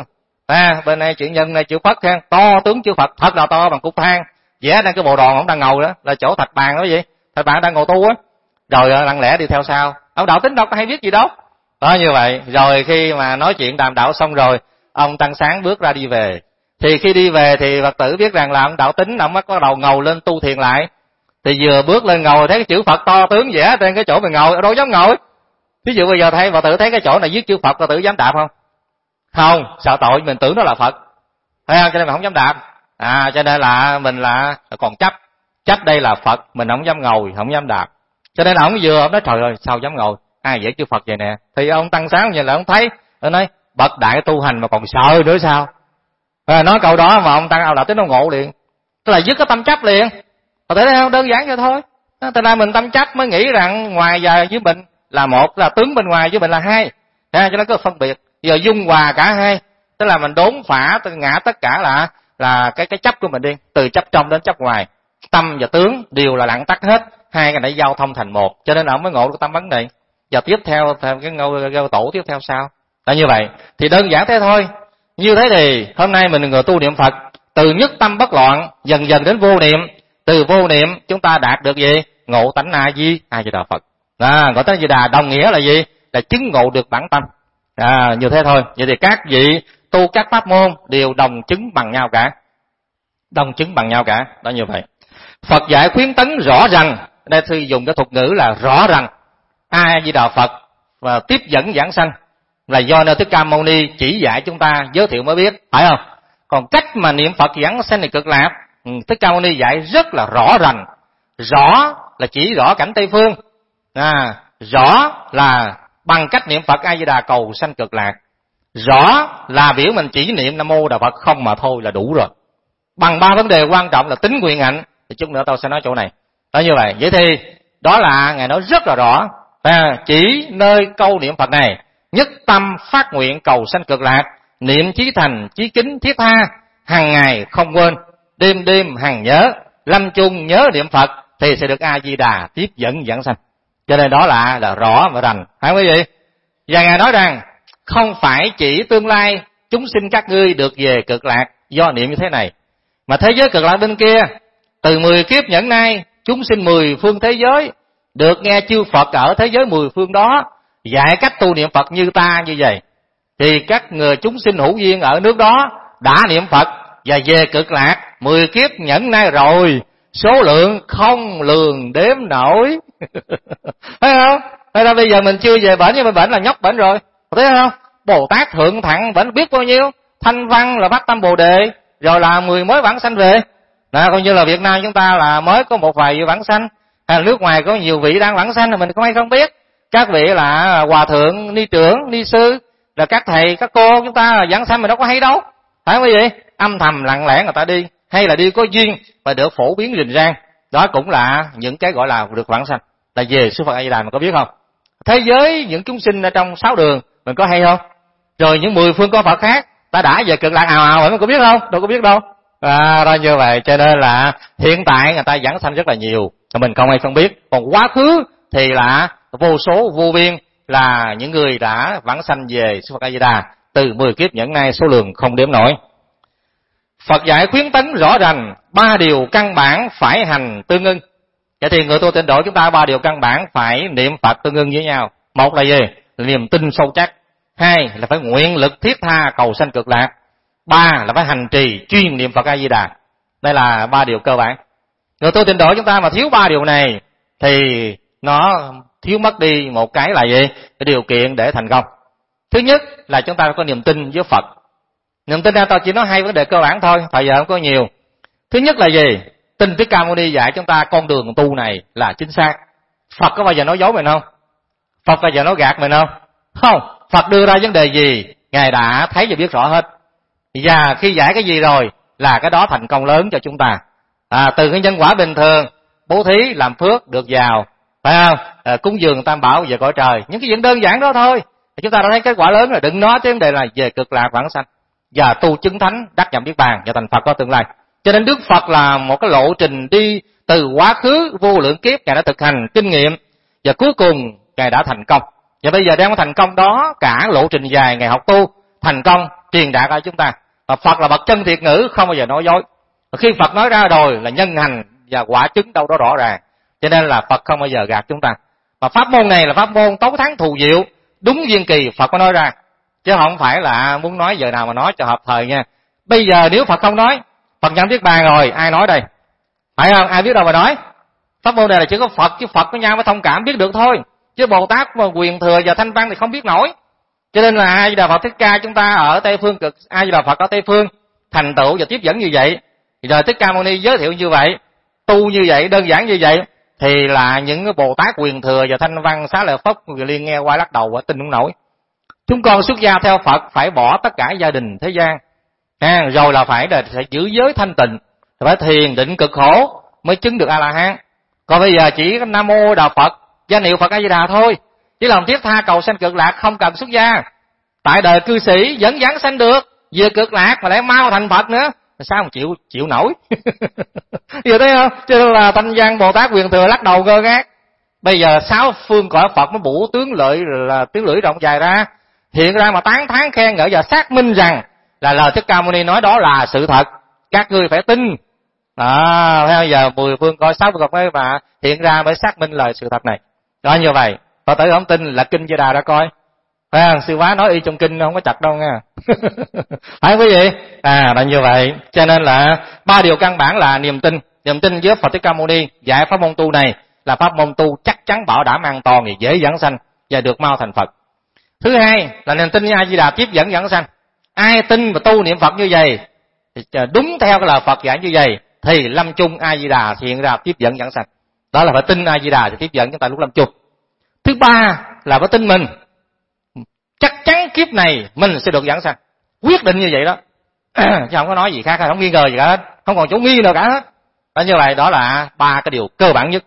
À, bên này chuyện nhân này chữ Phật khen to tướng chữ Phật thật là to bằng cục than, vẽ đang cái bộ đồ ông đang ngồi đó là chỗ thạch bàn đó gì, thạch bàn đang ngồi tu á, rồi lặng lẽ đi theo sau. Ông đạo tín đâu có hay biết gì đâu. Đó như vậy, rồi khi mà nói chuyện đàm đạo xong rồi, ông tăng sáng bước ra đi về. Thì khi đi về thì Phật tử biết rằng là ông đạo tín ông bắt đầu ngồi lên tu thiền lại. Thì vừa bước lên ngồi thấy cái chữ Phật to tướng vẽ trên cái chỗ mình ngồi, đâu dám ngồi. Ví dụ bây giờ thấy Phật tử thấy cái chỗ này viết chữ Phật, Phật tử dám đạp không? Không, sợ tội mình tưởng nó là Phật. Thấy không? Cho nên mình không dám đạp. À, cho nên là mình là còn chấp. Chấp đây là Phật, mình không dám ngồi, không dám đạp. Cho nên là ông vừa ông nói trời ơi sao dám ngồi, ai vẽ chữ Phật vậy nè. Thì ông tăng sáng vậy là ông thấy, ông nói bậc đại tu hành mà còn sợ nữa sao. À, nói câu đó mà ông tăng ao đạo tín ông ngộ liền, tức là dứt cái tâm chấp liền. Phật tử thấy không, đơn giản vậy thôi. Từ nay mình tâm chấp mới nghĩ rằng ngoài và dưới mình là một, là tướng bên ngoài với mình là hai, à, cho nó có phân biệt. Giờ dung hòa cả hai, tức là mình đốn phá ngã tất cả là là cái cái chấp của mình đi, từ chấp trong đến chấp ngoài, tâm và tướng đều là lặng tắt hết, hai cái này giao thông thành một, cho nên ông mới ngộ được tâm vấn này. Và tiếp theo theo cái ngâu ngâu tổ tiếp theo sao là như vậy, thì đơn giản thế thôi. Như thế thì hôm nay mình người tu niệm Phật từ nhất tâm bất loạn dần dần đến vô niệm, từ vô niệm chúng ta đạt được gì? Ngộ tánh A Di A Di Đà Phật. À, ngộ tánh A Di Đà đồng nghĩa là gì? Là chứng ngộ được bản tâm. À, như thế thôi. Vậy thì các vị tu các pháp môn đều đồng chứng bằng nhau cả, đồng chứng bằng nhau cả. Đó như vậy. Phật dạy khuyến tấn rõ ràng, đây sư dùng cái thuật ngữ là rõ ràng. A Di Đà Phật và tiếp dẫn giảng sanh là do nơi Thích Ca Mâu Ni chỉ dạy chúng ta, giới thiệu mới biết, phải không? Còn cách mà niệm Phật giảng sanh này cực lạc, Thích Ca Mâu Ni dạy rất là rõ ràng. Rõ là chỉ rõ cảnh Tây Phương, à, rõ là bằng cách niệm Phật A Di Đà cầu sanh cực lạc, rõ là biểu mình chỉ niệm Nam Mô Đà Phật không mà thôi là đủ rồi. Bằng ba vấn đề quan trọng là tính nguyện hạnh, thì chút nữa tôi sẽ nói chỗ này. Đó như vậy. Vậy thì đó là Ngài nói rất là rõ, à, chỉ nơi câu niệm Phật này nhất tâm phát nguyện cầu sanh cực lạc, niệm chí thành chí kính thiết tha, hàng ngày không quên, đêm đêm hằng nhớ, lâm chung nhớ niệm Phật thì sẽ được A Di Đà tiếp dẫn giảng sanh. Cho nên đó là là rõ và rành, phải không quý vị? Và Ngài nói rằng không phải chỉ tương lai chúng sinh các ngươi được về cực lạc do niệm như thế này, mà thế giới cực lạc bên kia từ mười kiếp nhẫn nay chúng sinh mười phương thế giới được nghe chư Phật ở thế giới mười phương đó dạy cách tu niệm Phật như ta như vậy, thì các người chúng sinh hữu duyên ở nước đó đã niệm Phật và về cực lạc mười kiếp nhẫn nay rồi, số lượng không lường đếm nổi. Thấy không? Thế là bây giờ mình chưa về bển, nhưng mà bển là nhóc bển rồi, thấy không? Bồ Tát thượng thặng bển biết bao nhiêu, Thanh Văn là phát tâm Bồ Đề, rồi là mười mới vãng sanh về. Đó, coi như là Việt Nam chúng ta là mới có một vài vị vãng sanh, hay là nước ngoài có nhiều vị đang vãng sanh mà mình không hay không biết. Các vị là hòa thượng, ni trưởng, ni sư, là các thầy, các cô chúng ta là vãng sanh mà đâu có hay đâu, phải không quý vị? Âm thầm lặng lẽ người ta đi, hay là đi có duyên và được phổ biến rình rang. Đó cũng là những cái gọi là được vãng sanh, là về sư Phật A Di Đà. Mình có biết không? Thế giới những chúng sinh ở trong sáu đường mình có hay không? Rồi những mười phương con Phật khác ta đã về cực lạc ào ào, mình có biết không? Đâu có biết đâu. À, đó như vậy. Cho nên là hiện tại người ta vãng sanh rất là nhiều, mình không hay không biết. Còn quá khứ thì là vô số vô biên, là những người đã vãng sanh về sư Phật A Di Đà từ mười kiếp nhẫn nay số lượng không đếm nổi. Phật dạy khuyến tấn rõ ràng ba điều căn bản phải hành tương ưng. Vậy thì người tu tịnh độ chúng ta ba điều căn bản phải niệm Phật tương ưng với nhau. Một là gì? Là niềm tin sâu chắc. Hai là phải nguyện lực thiết tha cầu sanh cực lạc. Ba là phải hành trì chuyên niệm Phật A Di Đà. Đây là ba điều cơ bản. Người tu tịnh độ chúng ta mà thiếu ba điều này thì nó thiếu mất đi một cái là gì? Cái điều kiện để thành công. Thứ nhất là chúng ta phải có niềm tin với Phật. Niềm tin ra tôi chỉ nói hai vấn đề cơ bản thôi, thời giờ không có nhiều. Thứ nhất là gì? Tin Thích Ca Mâu Ni dạy chúng ta con đường tu này là chính xác. Phật có bao giờ nói dối mình không? Phật bao giờ nói gạt mình không? Không. Phật đưa ra vấn đề gì Ngài đã thấy và biết rõ hết. Và khi giải cái gì rồi là cái đó thành công lớn cho chúng ta. À, từ cái nhân quả bình thường, bố thí làm phước được giàu, phải không? À, cúng dường tam bảo về cõi trời, những cái chuyện đơn giản đó thôi chúng ta đã thấy kết quả lớn rồi. Đừng nói tới vấn đề là về cực lạc vãng sanh và tu chứng thánh đắc nhập niết bàn và thành Phật có tương lai. Cho nên Đức Phật là một cái lộ trình đi từ quá khứ vô lượng kiếp, Ngài đã thực hành kinh nghiệm và cuối cùng Ngài đã thành công. Và bây giờ đang có thành công đó, cả lộ trình dài Ngài học tu thành công truyền đạt ở chúng ta. Và Phật là bậc chân thiệt ngữ, không bao giờ nói dối. Và khi Phật nói ra rồi là nhân hành và quả chứng đâu đó rõ ràng. Cho nên là Phật không bao giờ gạt chúng ta. Và pháp môn này là pháp môn tấu thắng thù diệu, đúng duyên kỳ Phật có nói ra, chứ không phải là muốn nói giờ nào mà nói cho hợp thời nha. Bây giờ nếu Phật không nói, Phật nhậm Niết Bàn rồi, ai nói đây? Phải không? Ai biết đâu mà nói? Pháp môn này là chỉ có Phật, chứ Phật với nhau mới thông cảm biết được thôi. Chứ Bồ Tát mà Quyền Thừa và Thanh Văn thì không biết nổi. Cho nên là A Di Đà Phật Thích Ca chúng ta ở Tây Phương cực, A Di Đà Phật ở Tây Phương thành tựu và tiếp dẫn như vậy. Thì rồi Thích Ca Mâu Ni giới thiệu như vậy, tu như vậy, đơn giản như vậy, thì là những cái Bồ Tát Quyền Thừa và Thanh Văn Xá Lợi Phất người liên nghe qua lắc đầu và tin không nổi. Chúng con xuất gia theo Phật phải bỏ tất cả gia đình thế gian, à, rồi là phải là phải giữ giới thanh tịnh, phải thiền định cực khổ mới chứng được A La Hán. Còn bây giờ chỉ Nam Mô Đà Phật, danh hiệu Phật A Di Đà thôi, chỉ lòng thiết tha cầu sanh cực lạc, không cần xuất gia. Tại đời cư sĩ vẫn giảng sanh được, vừa cực lạc mà lại mau thành Phật nữa, sao mà chịu chịu nổi. Hiểu thấy không? Cho nên là Thanh Văn Bồ Tát Quyền Thừa lắc đầu ngơ ngác. Bây giờ sáu phương cõi Phật mới bủ tướng lợi là tiếng lưỡi rộng dài ra, hiện ra mà tán thán khen ngợi và xác minh rằng là lời Thích Ca Mâu Ni nói đó là sự thật, các ngươi phải tin. À, bây giờ mười phương coi sáu phương Phật mới mà hiện ra mới xác minh lời sự thật này. Đó như vậy, Phật tử không tin là kinh Di Đà đã coi. À, sư bá nói y trong kinh không có chặt đâu nha. Phải quý vị? À, là như vậy. Cho nên là ba điều căn bản là niềm tin. Niềm tin với Phật Thích Ca Mâu Ni dạy pháp môn tu này là pháp môn tu chắc chắn bảo đảm an toàn, dễ dẫn sanh và được mau thành Phật. Thứ hai là niềm tin với A Di Đà tiếp dẫn dẫn sanh. Ai tin và tu niệm Phật như vậy, thì đúng theo cái lời Phật dạy như vậy, thì lâm chung A Di Đà hiện ra tiếp dẫn dẫn sanh. Đó là phải tin A Di Đà thì tiếp dẫn chúng ta lúc lâm chung. Thứ ba là phải tin mình, chắc chắn kiếp này mình sẽ được dẫn sanh, quyết định như vậy đó. Chứ không có nói gì khác, không nghi ngờ gì cả hết, không còn chỗ nghi nào cả hết. Đó như vậy, đó là ba cái điều cơ bản nhất.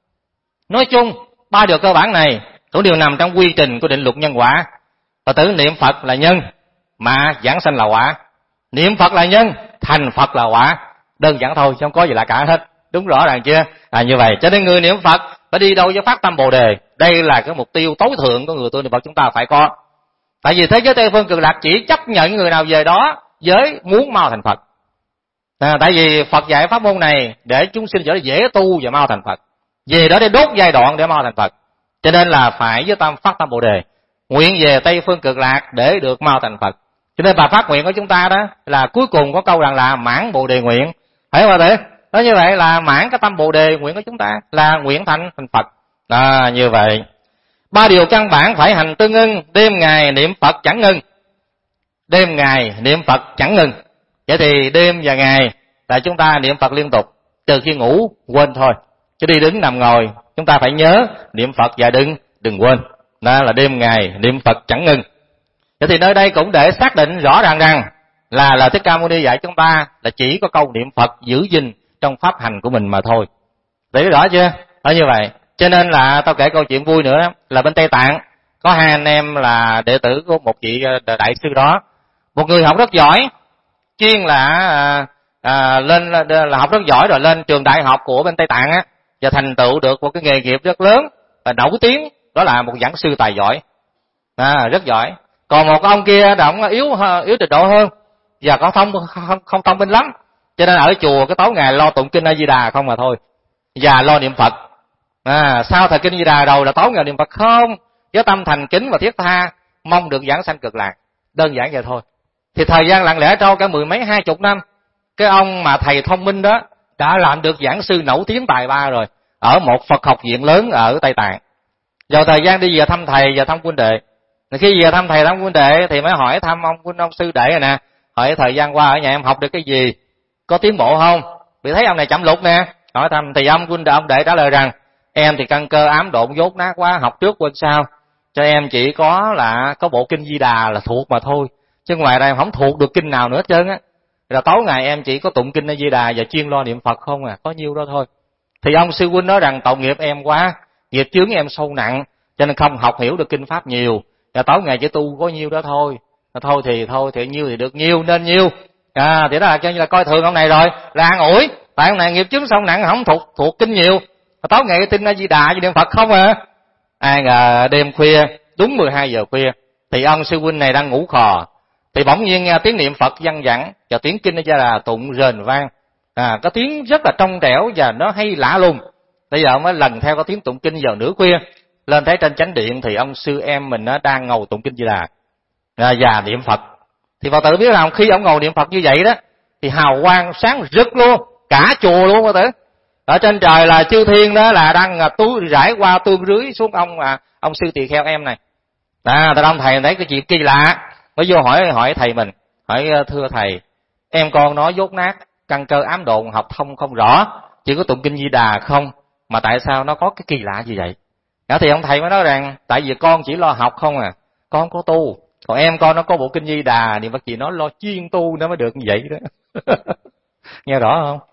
Nói chung ba điều cơ bản này cũng đều nằm trong quy trình của định luật nhân quả. Phật tử niệm Phật là nhân mà giảng sanh là quả, niệm Phật là nhân, thành Phật là quả. Đơn giản thôi, chứ không có gì lạ cả hết. Đúng rõ ràng chưa? À, như vậy cho nên người niệm Phật phải đi đâu với phát tâm Bồ Đề. Đây là cái mục tiêu tối thượng của người tu niệm Phật chúng ta phải có. Tại vì thế giới Tây Phương cực lạc chỉ chấp nhận người nào về đó với muốn mau thành Phật. À, tại vì Phật dạy pháp môn này để chúng sinh trở nên dễ tu và mau thành Phật, về đó để đốt giai đoạn để mau thành Phật. Cho nên là phải với tâm phát tâm Bồ Đề, nguyện về Tây Phương cực lạc để được mau thành Phật. Cho nên bài phát nguyện của chúng ta đó là cuối cùng có câu rằng là mãn Bồ Đề nguyện. Phải không ạ? Đó như vậy là mãn cái tâm Bồ Đề nguyện của chúng ta là nguyện thành thành Phật. À, như vậy ba điều căn bản phải hành tương ưng, đêm ngày niệm Phật chẳng ngưng. Đêm ngày niệm Phật chẳng ngưng. Vậy thì đêm và ngày là chúng ta niệm Phật liên tục, trừ khi ngủ quên thôi. Chứ đi đứng nằm ngồi chúng ta phải nhớ niệm Phật và đừng đừng quên. Đó là đêm ngày niệm Phật chẳng ngưng. Vậy thì nơi đây cũng để xác định rõ ràng rằng là lời Thích Ca Mâu Ni dạy chúng ta là chỉ có câu niệm Phật giữ gìn trong pháp hành của mình mà thôi. Để rõ chưa? Đó như vậy. Cho nên là tao kể câu chuyện vui nữa đó, là bên Tây Tạng có hai anh em là đệ tử của một vị đại sư đó. Một người học rất giỏi, chuyên là à, à, lên là học rất giỏi rồi lên trường đại học của bên Tây Tạng á, và thành tựu được một cái nghề nghiệp rất lớn và nổi tiếng, đó là một giảng sư tài giỏi, à, rất giỏi. Còn một ông kia là ông yếu yếu trình độ hơn và có thông không, không thông minh lắm, cho nên ở chùa cái tối ngày lo tụng kinh A Di Đà không mà thôi, và lo niệm Phật. À, sau thời kinh A Di Đà rồi là tối ngày niệm Phật không, với tâm thành kính và thiết tha mong được giảng sanh cực lạc, đơn giản vậy thôi. Thì thời gian lặng lẽ trôi cả mười mấy hai chục năm, cái ông mà thầy thông minh đó đã làm được giảng sư nổi tiếng tài ba rồi ở một Phật học viện lớn ở Tây Tạng. Vào thời gian đi về thăm thầy và thăm huynh đệ, khi về thăm thầy thăm huynh đệ thì mới hỏi thăm ông huynh ông sư đệ rồi nè, hỏi thời gian qua ở nhà em học được cái gì, có tiến bộ không, vì thấy ông này chậm lục nè. Hỏi thăm thì ông huynh đệ ông đệ trả lời rằng em thì căn cơ ám độn dốt nát quá, học trước quên sau, cho em chỉ có là có bộ kinh Di Đà là thuộc mà thôi, chứ ngoài ra em không thuộc được kinh nào nữa hết trơn á. Rồi tối ngày em chỉ có tụng kinh A Di Đà và chuyên lo niệm Phật không à, có nhiêu đó thôi. Thì ông sư huynh nói rằng tội nghiệp em quá, nghiệp chướng em sâu nặng, cho nên không học hiểu được kinh pháp nhiều, và tối ngày chỉ tu có nhiêu đó thôi. Thôi thì thôi thì nhiêu thì được nhiêu nên nhiêu. À, thì đó là coi như là coi thường ông này rồi, là an ủi. Tại ông này nghiệp chướng sâu nặng không thuộc thuộc kinh nhiều, tối ngày tin A Di Đà với niệm Phật không à. Ai ngờ đêm khuya đúng mười hai giờ khuya thì ông sư huynh này đang ngủ khò, thì bỗng nhiên nghe tiếng niệm Phật văng vẳng và tiếng kinh A Di Đà tụng rền vang, à, có tiếng rất là trong trẻo và nó hay lạ lùng. Bây giờ mới lần theo có tiếng tụng kinh vào nửa khuya, lên thấy trên chánh điện thì ông sư em mình nó đang ngồi tụng kinh Di Đà à, và niệm Phật. Thì Phật tử biết không, khi ông ngồi niệm Phật như vậy đó thì hào quang sáng rực luôn cả chùa luôn Phật tử. Ở trên trời là chư thiên đó là đang túi rải qua tương rưới xuống ông à, ông sư tỳ kheo em này. À, thưa ông thầy thấy cái chuyện kỳ lạ, mới vô hỏi hỏi thầy mình, hỏi thưa thầy, em con nó dốt nát, căn cơ ám độn, học thông không rõ, chỉ có tụng kinh Di Đà không, mà tại sao nó có cái kỳ lạ như vậy? Đó thì ông thầy mới nói rằng tại vì con chỉ lo học không à, con có tu, còn em con nó có bộ kinh Di Đà niệm Phật gì nó lo chuyên tu nó mới được như vậy đó. Nghe rõ không?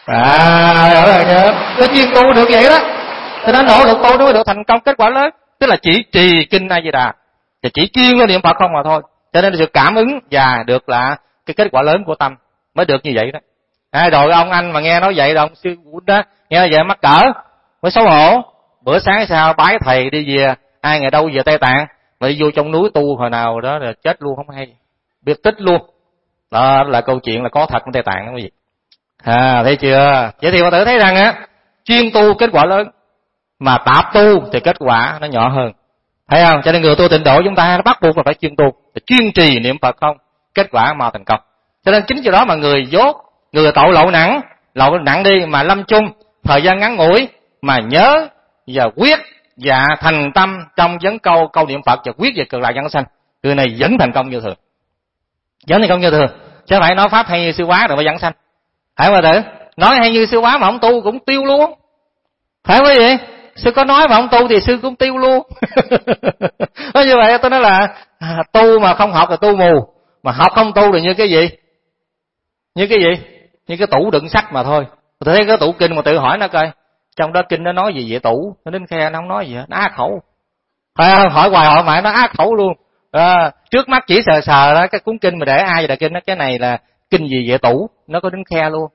À, rõ rồi chưa? Nó chuyên tu được vậy đó, thì nó nỗ lực tu nó mới được thành công kết quả lớn. Tức là chỉ trì kinh A Di Đà, thì chỉ chuyên lo niệm Phật không mà thôi. Cho nên sự cảm ứng và được là cái kết quả lớn của tâm mới được như vậy đó. À, rồi ông anh mà nghe nói vậy rồi ông sư đó nghe vậy mắc cỡ, mới xấu hổ. Bữa sáng sao bái thầy đi về, ai ngày đâu về Tây Tạng, mà đi vô trong núi tu hồi nào đó là chết luôn không hay, biết tích luôn. Đó là câu chuyện là có thật trong Tây Tạng cái gì. À, thấy chưa? Vậy thì Phật tử thấy rằng á, chuyên tu kết quả lớn, mà tạp tu thì kết quả nó nhỏ hơn. Thấy không? Cho nên người tu tịnh độ chúng ta nó bắt buộc là phải chuyên tu, chuyên trì niệm Phật không, kết quả mau thành công. Cho nên chính do đó mà người dốt, người tội lậu nặng, lậu nặng đi mà lâm chung thời gian ngắn ngủi mà nhớ và quyết và thành tâm trong vấn câu câu niệm Phật và quyết về cực lạc nhân sanh, người này vẫn thành công như thường, vẫn thành công như thường. Chứ phải nói pháp hay như sư quá rồi mới dẫn sanh. Phải không tử? Nói hay như sư quá mà không tu cũng tiêu luôn. Phải không vậy? Sư có nói mà không tu thì sư cũng tiêu luôn. Nói như vậy tôi nói là à, tu mà không học là tu mù, mà học không tu là như cái gì? Như cái gì? Như cái tủ đựng sách mà thôi. Tôi thấy cái tủ kinh mà tự hỏi nó coi, trong đó kinh nó nói gì vậy tủ? Nó đến khe nó không nói gì hết, nó á khẩu. Phải không? Hỏi hoài hỏi mãi nó á khẩu luôn. À, trước mắt chỉ sờ sờ đó cái cuốn kinh mà để ai vậy là kinh nó, cái này là kinh gì vậy tủ? Nó có đến khe luôn.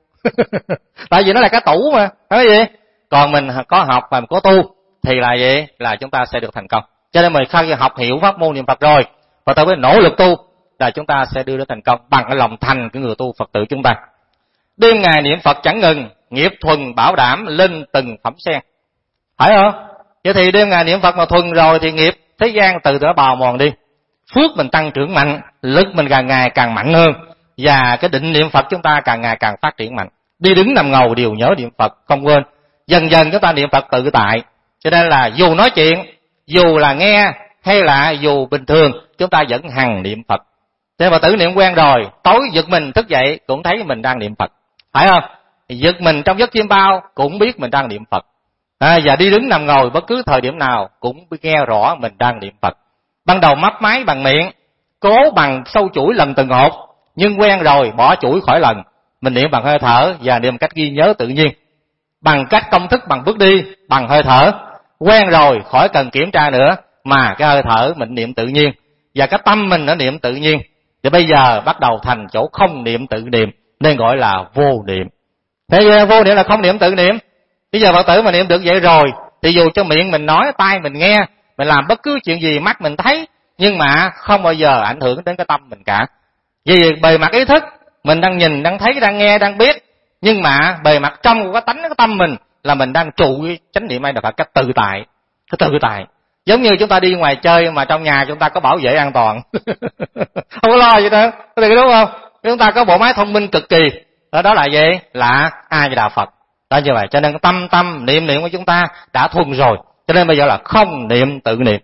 Tại vì nó là cái tủ mà, phải không vậy? Còn mình có học và mình có tu thì là vậy, là chúng ta sẽ được thành công. Cho nên mình khi học hiểu pháp môn niệm Phật rồi, và ta phải nỗ lực tu, là chúng ta sẽ đưa đến thành công bằng cái lòng thành của người tu Phật tử chúng ta. Đêm ngày niệm Phật chẳng ngừng, nghiệp thuần bảo đảm lên từng phẩm sen. Phải không? Vậy thì đêm ngày niệm Phật mà thuần rồi thì nghiệp thế gian từ từ bào mòn đi. Phước mình tăng trưởng mạnh, lực mình càng ngày càng mạnh hơn, và cái định niệm Phật chúng ta càng ngày càng phát triển mạnh. Đi đứng nằm ngồi đều nhớ niệm Phật, không quên. Dần dần chúng ta niệm Phật tự tại. Cho nên là dù nói chuyện, dù là nghe, hay là dù bình thường, chúng ta vẫn hằng niệm Phật. Thế mà tự niệm quen rồi, tối giật mình thức dậy cũng thấy mình đang niệm Phật. Phải không? Giật mình trong giấc chiêm bao cũng biết mình đang niệm Phật. À, và đi đứng nằm ngồi bất cứ thời điểm nào cũng nghe rõ mình đang niệm Phật. Ban đầu mấp máy bằng miệng, cố bằng sâu chuỗi lần từng hột, nhưng quen rồi bỏ chuỗi khỏi lần. Mình niệm bằng hơi thở và niệm cách ghi nhớ tự nhiên. Bằng cách công thức, bằng bước đi, bằng hơi thở. Quen rồi khỏi cần kiểm tra nữa, mà cái hơi thở mình niệm tự nhiên, và cái tâm mình nó niệm tự nhiên. Thì bây giờ bắt đầu thành chỗ không niệm tự niệm, nên gọi là vô niệm. Thế giờ vô niệm là không niệm tự niệm. Bây giờ Phật tử mà niệm được vậy rồi, thì dù cho miệng mình nói, tai mình nghe, mình làm bất cứ chuyện gì mắt mình thấy, nhưng mà không bao giờ ảnh hưởng đến cái tâm mình cả. Vì bề mặt ý thức mình đang nhìn, đang thấy, đang nghe, đang biết, nhưng mà bề mặt trong của cái tánh, cái tâm mình là mình đang trụ chánh niệm hay là phải cái tự tại, cái tự tại. Giống như chúng ta đi ngoài chơi mà trong nhà chúng ta có bảo vệ an toàn, không có lo gì đâu, có được đúng không? Chúng ta có bộ máy thông minh cực kỳ, đó, đó là gì? Là A Di Đà Phật. Đó như vậy, cho nên tâm tâm niệm niệm của chúng ta đã thuần rồi, cho nên bây giờ là không niệm tự niệm.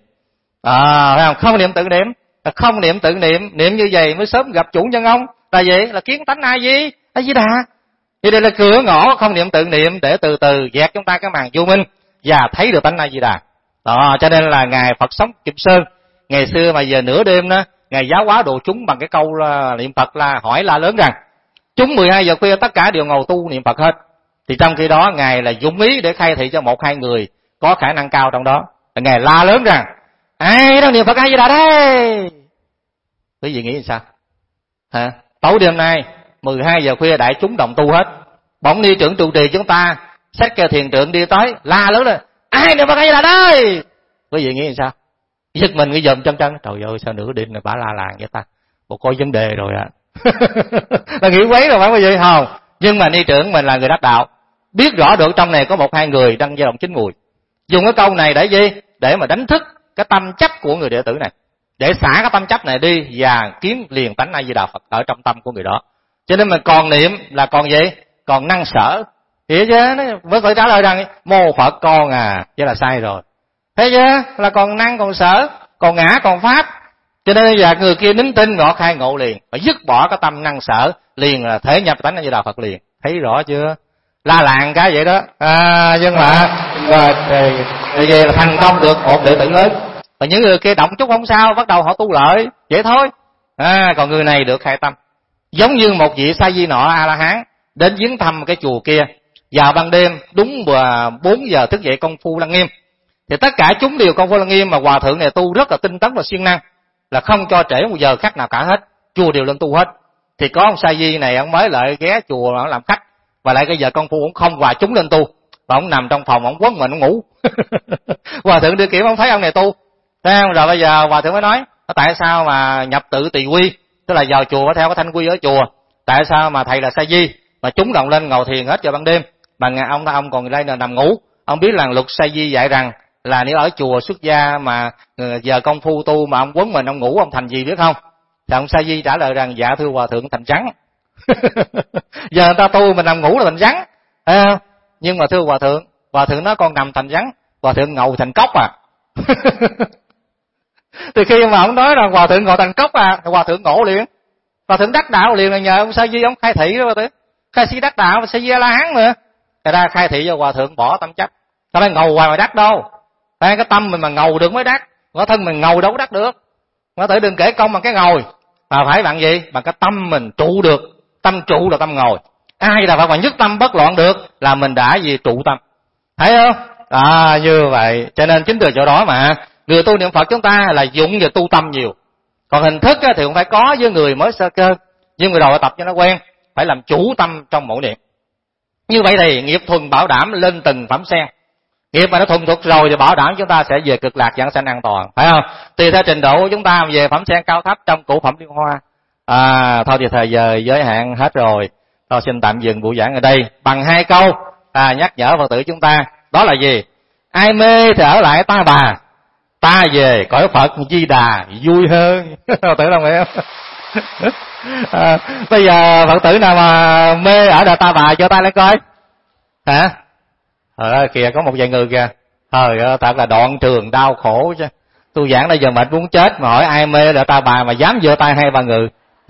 À, phải không? Không niệm tự niệm, không niệm tự niệm, niệm như vậy mới sớm gặp chủ nhân ông. Là vậy, là kiến tánh ai gì? A Di Đà. Thì đây là cửa ngõ không niệm tự niệm để từ từ dẹp chúng ta cái màn vô minh và thấy được tánh A Di Đà. Đó, cho nên là ngài Phật sống Kim Sơn, ngày xưa mà giờ nửa đêm đó, ngài giáo hóa độ chúng bằng cái câu là, niệm Phật là hỏi la lớn rằng chúng mười hai giờ khuya tất cả đều ngồi tu niệm Phật hết. Thì trong khi đó ngài là dũng ý để khai thị cho một hai người có khả năng cao trong đó. Ngài la lớn rằng ai đang niệm Phật A Di Đà đây? Quý vị nghĩ sao? Hả? Tối đêm nay mười hai giờ khuya đại chúng đồng tu hết. Bỗng ni trưởng trụ trì chúng ta xách kêu thiền trượng đi tới la lớn lên ai niệm Phật A Di Đà đây? Quý vị nghĩ sao? Giật mình cái dòm chân chân, trời ơi sao nửa đêm này bả la làng vậy ta? Bộ coi vấn đề rồi ạ. À. Là nghĩ quấy rồi phải không vậy không? Nhưng mà ni trưởng mình là người đắc đạo, biết rõ được trong này có một hai người đang dao động chín mùi. Dùng cái câu này để gì? Để mà đánh thức cái tâm chấp của người đệ tử này, để xả cái tâm chấp này đi và kiếm liền tánh A Di Đà Phật ở trong tâm của người đó. Cho nên mình còn niệm là còn gì? Còn năng sở. Hiểu chưa? Mới phải trả lời rằng mô Phật con à, chứ là sai rồi. Thấy chưa? Là còn năng, còn sở, còn ngã, còn pháp. Cho nên giờ người kia nín tin ngọt khai ngộ liền, phải dứt bỏ cái tâm năng sở liền, là thể nhập tánh A Di Đà Phật liền. Thấy rõ chưa? La làng cái vậy đó. À, nhưng mà rồi thì về là thành công được một đệ tử lớn. Và những người kia động chút không sao, bắt đầu họ tu lợi, vậy thôi. À, còn người này được khai tâm. Giống như một vị sa di nọ A La Hán đến viếng thăm cái chùa kia vào ban đêm, đúng bốn giờ thức dậy công phu Lăng Nghiêm. Thì tất cả chúng đều công phu Lăng Nghiêm, mà hòa thượng này tu rất là tinh tấn và siêng năng, là không cho trễ một giờ khắc nào cả hết, chùa đều lên tu hết. Thì có ông sa di này, ông mới lại ghé chùa ông làm khách, và lại cái giờ công phu cũng không hòa chúng lên tu, và ông nằm trong phòng ông quấn mình ông ngủ. Hòa thượng đưa kiểm ông thấy ông này tu, thấy không? Rồi bây giờ hòa thượng mới nói tại sao mà nhập tự tỳ quy, tức là vào chùa theo cái thanh quy ở chùa, tại sao mà thầy là sa di mà chúng đồng lên ngồi thiền hết vào ban đêm, mà ông ông còn đây là nằm ngủ. Ông biết rằng luật sa di dạy rằng là nếu ở chùa xuất gia mà giờ công phu tu mà ông quấn mình ông ngủ, ông thành gì biết không? Thì ông sa di trả lời rằng dạ thưa hòa thượng, thành rắn. Giờ người ta tu mình nằm ngủ là thành rắn, thấy không? Nhưng mà thưa hòa thượng, hòa thượng nói con nằm thành rắn, hòa thượng ngồi thành cốc à. Thì khi mà ông nói rằng hòa thượng ngồi thành cốc à, thì hòa thượng ngộ liền, hòa thượng đắc đạo liền, là nhờ ông sa di ông khai thị đó. Hòa thượng khai sĩ đắc đạo, sa di A La Hán mà, người ta khai thị cho hòa thượng bỏ tâm chấp. Ta nói ngầu hoài mà đắc đâu, cái tâm mình mà ngầu được mới đắc, có thân mình ngầu đâu có đắc được. Hòa thượng đừng kể công bằng cái ngồi, mà phải bằng gì? Bằng cái tâm mình trụ được. Tâm trụ là tâm ngồi. Ai là phải bằng nhất tâm bất loạn được là mình đã gì? Trụ tâm. Thấy không? À, như vậy. Cho nên chính từ chỗ đó mà người tu niệm Phật chúng ta là dụng về tu tâm nhiều. Còn hình thức thì cũng phải có với người mới sơ cơ, nhưng người đầu phải tập cho nó quen, phải làm chủ tâm trong mỗi niệm. Như vậy thì nghiệp thuần bảo đảm lên từng phẩm sen. Nghiệp mà nó thuần thuộc rồi thì bảo đảm chúng ta sẽ về cực lạc vãng sanh an toàn, phải không? Tùy theo trình độ của chúng ta về phẩm sen cao thấp trong cửu phẩm liên hoa. À, thôi thì thời giờ giới hạn hết rồi, tôi xin tạm dừng buổi giảng ở đây bằng hai câu à, nhắc nhở Phật tử chúng ta. Đó là gì? Ai mê thì ở lại ta bà, ta về cõi Phật Di Đà vui hơn. Phật tử đồng ý không? À, bây giờ Phật tử nào mà mê ở Đà Ta Bà cho ta lấy coi. Hả? Ờ kìa, có một vài người kìa. Trời ơi, thật là đoạn trường đau khổ chứ. Tôi giảng bây giờ mệt muốn chết mà hỏi ai mê Đà Ta Bà mà dám giơ tay hai ba người.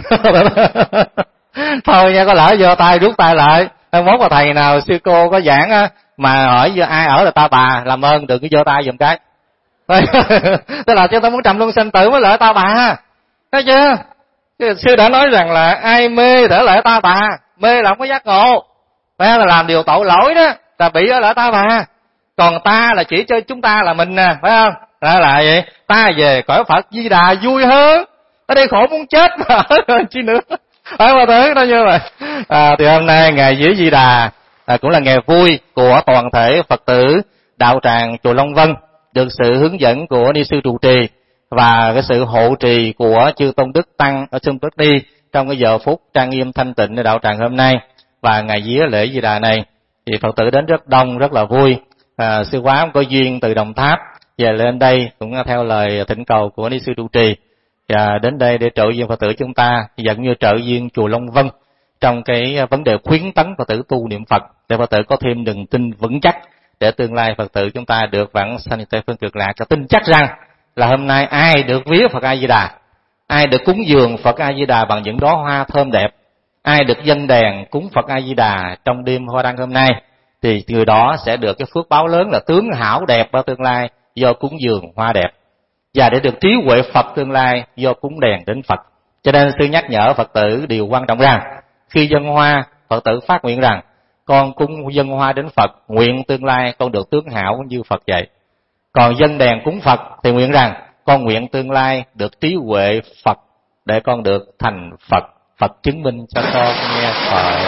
Thôi nha, có lỡ giơ tay rút tay lại. Mốt là thầy nào sư cô có giảng á mà hỏi ai ở Đà Ta Bà làm ơn đừng có giơ tay giùm cái. Tức là chúng ta muốn trầm luân sanh tử mới lợi Ta Bà. Thấy chưa? Sư đã nói rằng là ai mê để lại Ta Bà, mê là không có giác ngộ, phải là làm điều tội lỗi đó, là bị ở lại Ta Bà. Còn ta là chỉ cho chúng ta là mình nè, phải không? Đó là vậy. Ta về cõi Phật Di Đà vui hơn. Ở đây khổ muốn chết mà ở chi nữa. Phải mà tưởng nó như vậy. À, thì hôm nay ngày vía Di Đà à, cũng là ngày vui của toàn thể Phật tử đạo tràng chùa Long Vân, được sự hướng dẫn của ni sư trụ trì và cái sự hộ trì của chư tôn đức tăng ở Xuân Đức Đi trong cái giờ phút trang nghiêm thanh tịnh ở đạo tràng hôm nay và ngày vía lễ Di Đà này. Thì Phật tử đến rất đông, rất là vui. À, sư Hóa có duyên từ Đồng Tháp về lên đây cũng theo lời thỉnh cầu của ni sư trụ trì, và đến đây để trợ duyên Phật tử chúng ta, dẫn như trợ duyên chùa Long Vân trong cái vấn đề khuyến tấn Phật tử tu niệm Phật, để Phật tử có thêm niềm tin vững chắc, để tương lai Phật tử chúng ta được vãng sanh Tây phương cực lạc. Cho tin chắc rằng là hôm nay ai được vía Phật A Di Đà, ai được cúng dường Phật A Di Đà bằng những đóa hoa thơm đẹp, ai được dâng đèn cúng Phật A Di Đà trong đêm hoa đăng hôm nay, thì người đó sẽ được cái phước báo lớn là tướng hảo đẹp ở tương lai do cúng dường hoa đẹp, và để được trí huệ Phật tương lai do cúng đèn đến Phật. Cho nên sư nhắc nhở Phật tử điều quan trọng rằng khi dâng hoa, Phật tử phát nguyện rằng con cúng dâng hoa đến Phật, nguyện tương lai con được tướng hảo như Phật vậy. Còn dâng đèn cúng Phật thì nguyện rằng con nguyện tương lai được trí huệ Phật để con được thành Phật. Phật chứng minh cho con nghe Phật.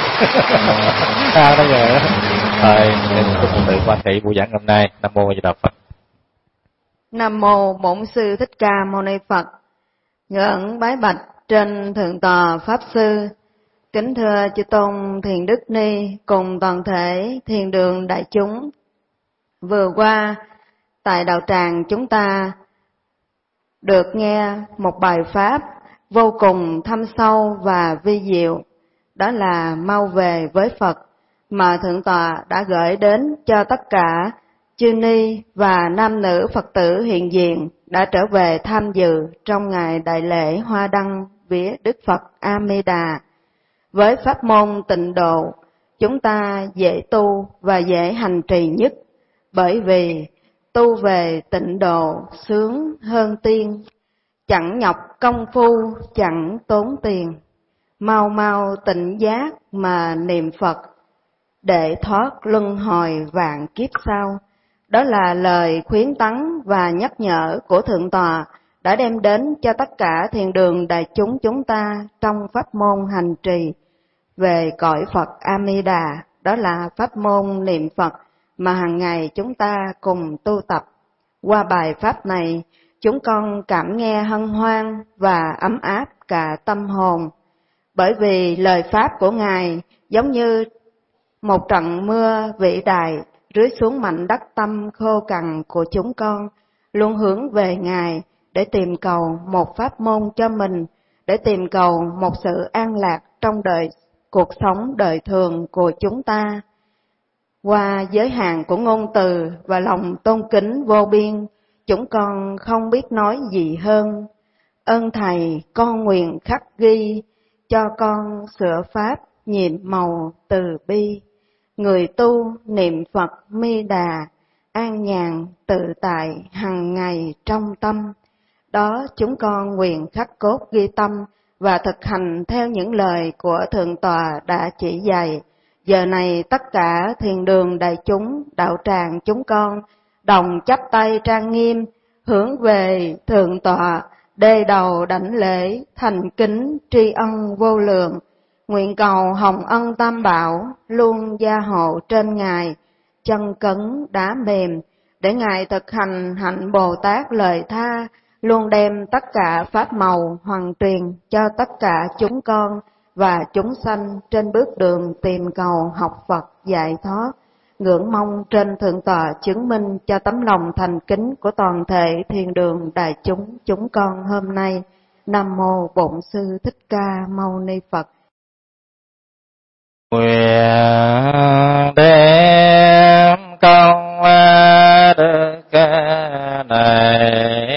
À, bây giờ thôi, nên Phật tử quan trị buổi giảng hôm nay. Nam mô A Di Đà Phật. Nam mô Bổn Sư Thích Ca Mâu Ni Phật. Ngưỡng bái bạch Trên thượng tọa Pháp Sư, kính thưa chư tôn Thiền Đức Ni cùng toàn thể Thiền đường đại chúng. Vừa qua, tại đạo tràng chúng ta được nghe một bài Pháp vô cùng thâm sâu và vi diệu, đó là mau về với Phật, mà Thượng Tọa đã gửi đến cho tất cả chư ni và nam nữ Phật tử hiện diện đã trở về tham dự trong ngày đại lễ Hoa Đăng vía Đức Phật A Di Đà. Với pháp môn tịnh độ, chúng ta dễ tu và dễ hành trì nhất, bởi vì tu về tịnh độ sướng hơn tiên, chẳng nhọc công phu, chẳng tốn tiền, mau mau tịnh giác mà niệm Phật, để thoát luân hồi vạn kiếp sau. Đó là lời khuyến tấn và nhắc nhở của Thượng Tọa đã đem đến cho tất cả thiền đường đại chúng chúng ta trong pháp môn hành trì về cõi Phật A Di Đà. Đó là pháp môn niệm Phật mà hàng ngày chúng ta cùng tu tập. Qua bài pháp này, chúng con cảm nghe hân hoan và ấm áp cả tâm hồn, bởi vì lời pháp của Ngài giống như một trận mưa vĩ đại rưới xuống mảnh đất tâm khô cằn của chúng con, luôn hướng về Ngài để tìm cầu một pháp môn cho mình, để tìm cầu một sự an lạc trong đời cuộc sống đời thường của chúng ta. Qua giới hạn của ngôn từ và lòng tôn kính vô biên, chúng con không biết nói gì hơn. Ơn Thầy, con nguyện khắc ghi cho con sửa pháp nhiệm màu từ bi. Người tu niệm Phật Mi Đà, an nhàn tự tại hằng ngày trong tâm. Đó chúng con nguyện khắc cốt ghi tâm và thực hành theo những lời của Thượng Tọa đã chỉ dạy. Giờ này tất cả thiền đường đại chúng, đạo tràng chúng con đồng chắp tay trang nghiêm, hướng về Thượng Tọa, đê đầu đảnh lễ, thành kính tri ân vô lượng. Nguyện cầu hồng ân tam bảo luôn gia hộ trên Ngài, chân cứng đá mềm, để Ngài thực hành hạnh Bồ Tát lời tha, luôn đem tất cả pháp màu hoàn truyền cho tất cả chúng con và chúng sanh trên bước đường tìm cầu học Phật giải thoát. Ngưỡng mong trên Thượng Tọa chứng minh cho tấm lòng thành kính của toàn thể thiền đường đại chúng chúng con hôm nay. Nam mô Bổn Sư Thích Ca Mâu Ni Phật. Nguyện đem công đức này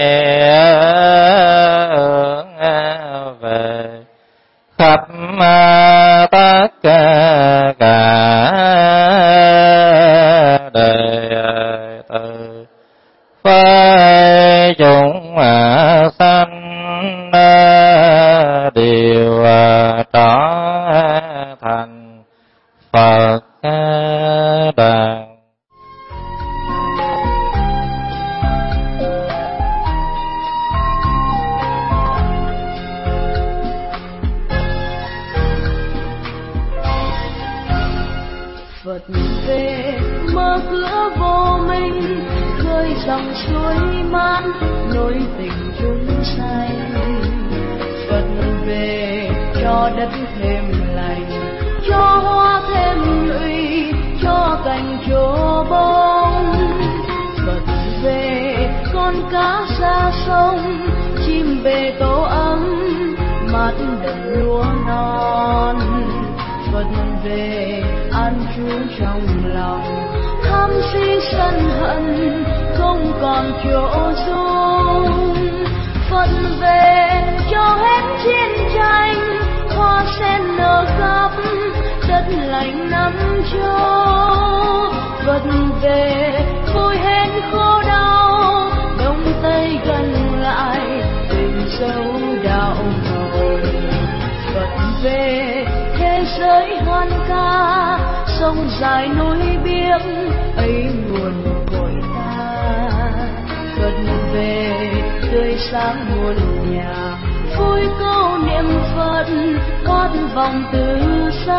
hướng về khắp tất cả đời từ với chúng sanh đều trở thành Phật đàn. Phật về mở cửa vô minh, khơi dòng suối mát nối tình chúng sanh. Phật về cho đất thêm lành, cho hoa thêm nhụy, cho cành trổ bông. Phật về con cá ra sông, chim về tổ ấm, mát đầm lúa non. Phật về an trú trong lòng, tham si sân hận không còn chỗ dung. Phật về cho hết chiến tranh, hoa sen nở khắp đất lành năm châu. Phật về vui hết khổ đau, đông tây gần lại tình sâu đạo màu. Phật về thế giới hoan ca, sông dài núi biếc ấy nguồn cội ta. Phật về tươi sáng muôn nhà, vui câu niệm Phật thoát vòng từ xa.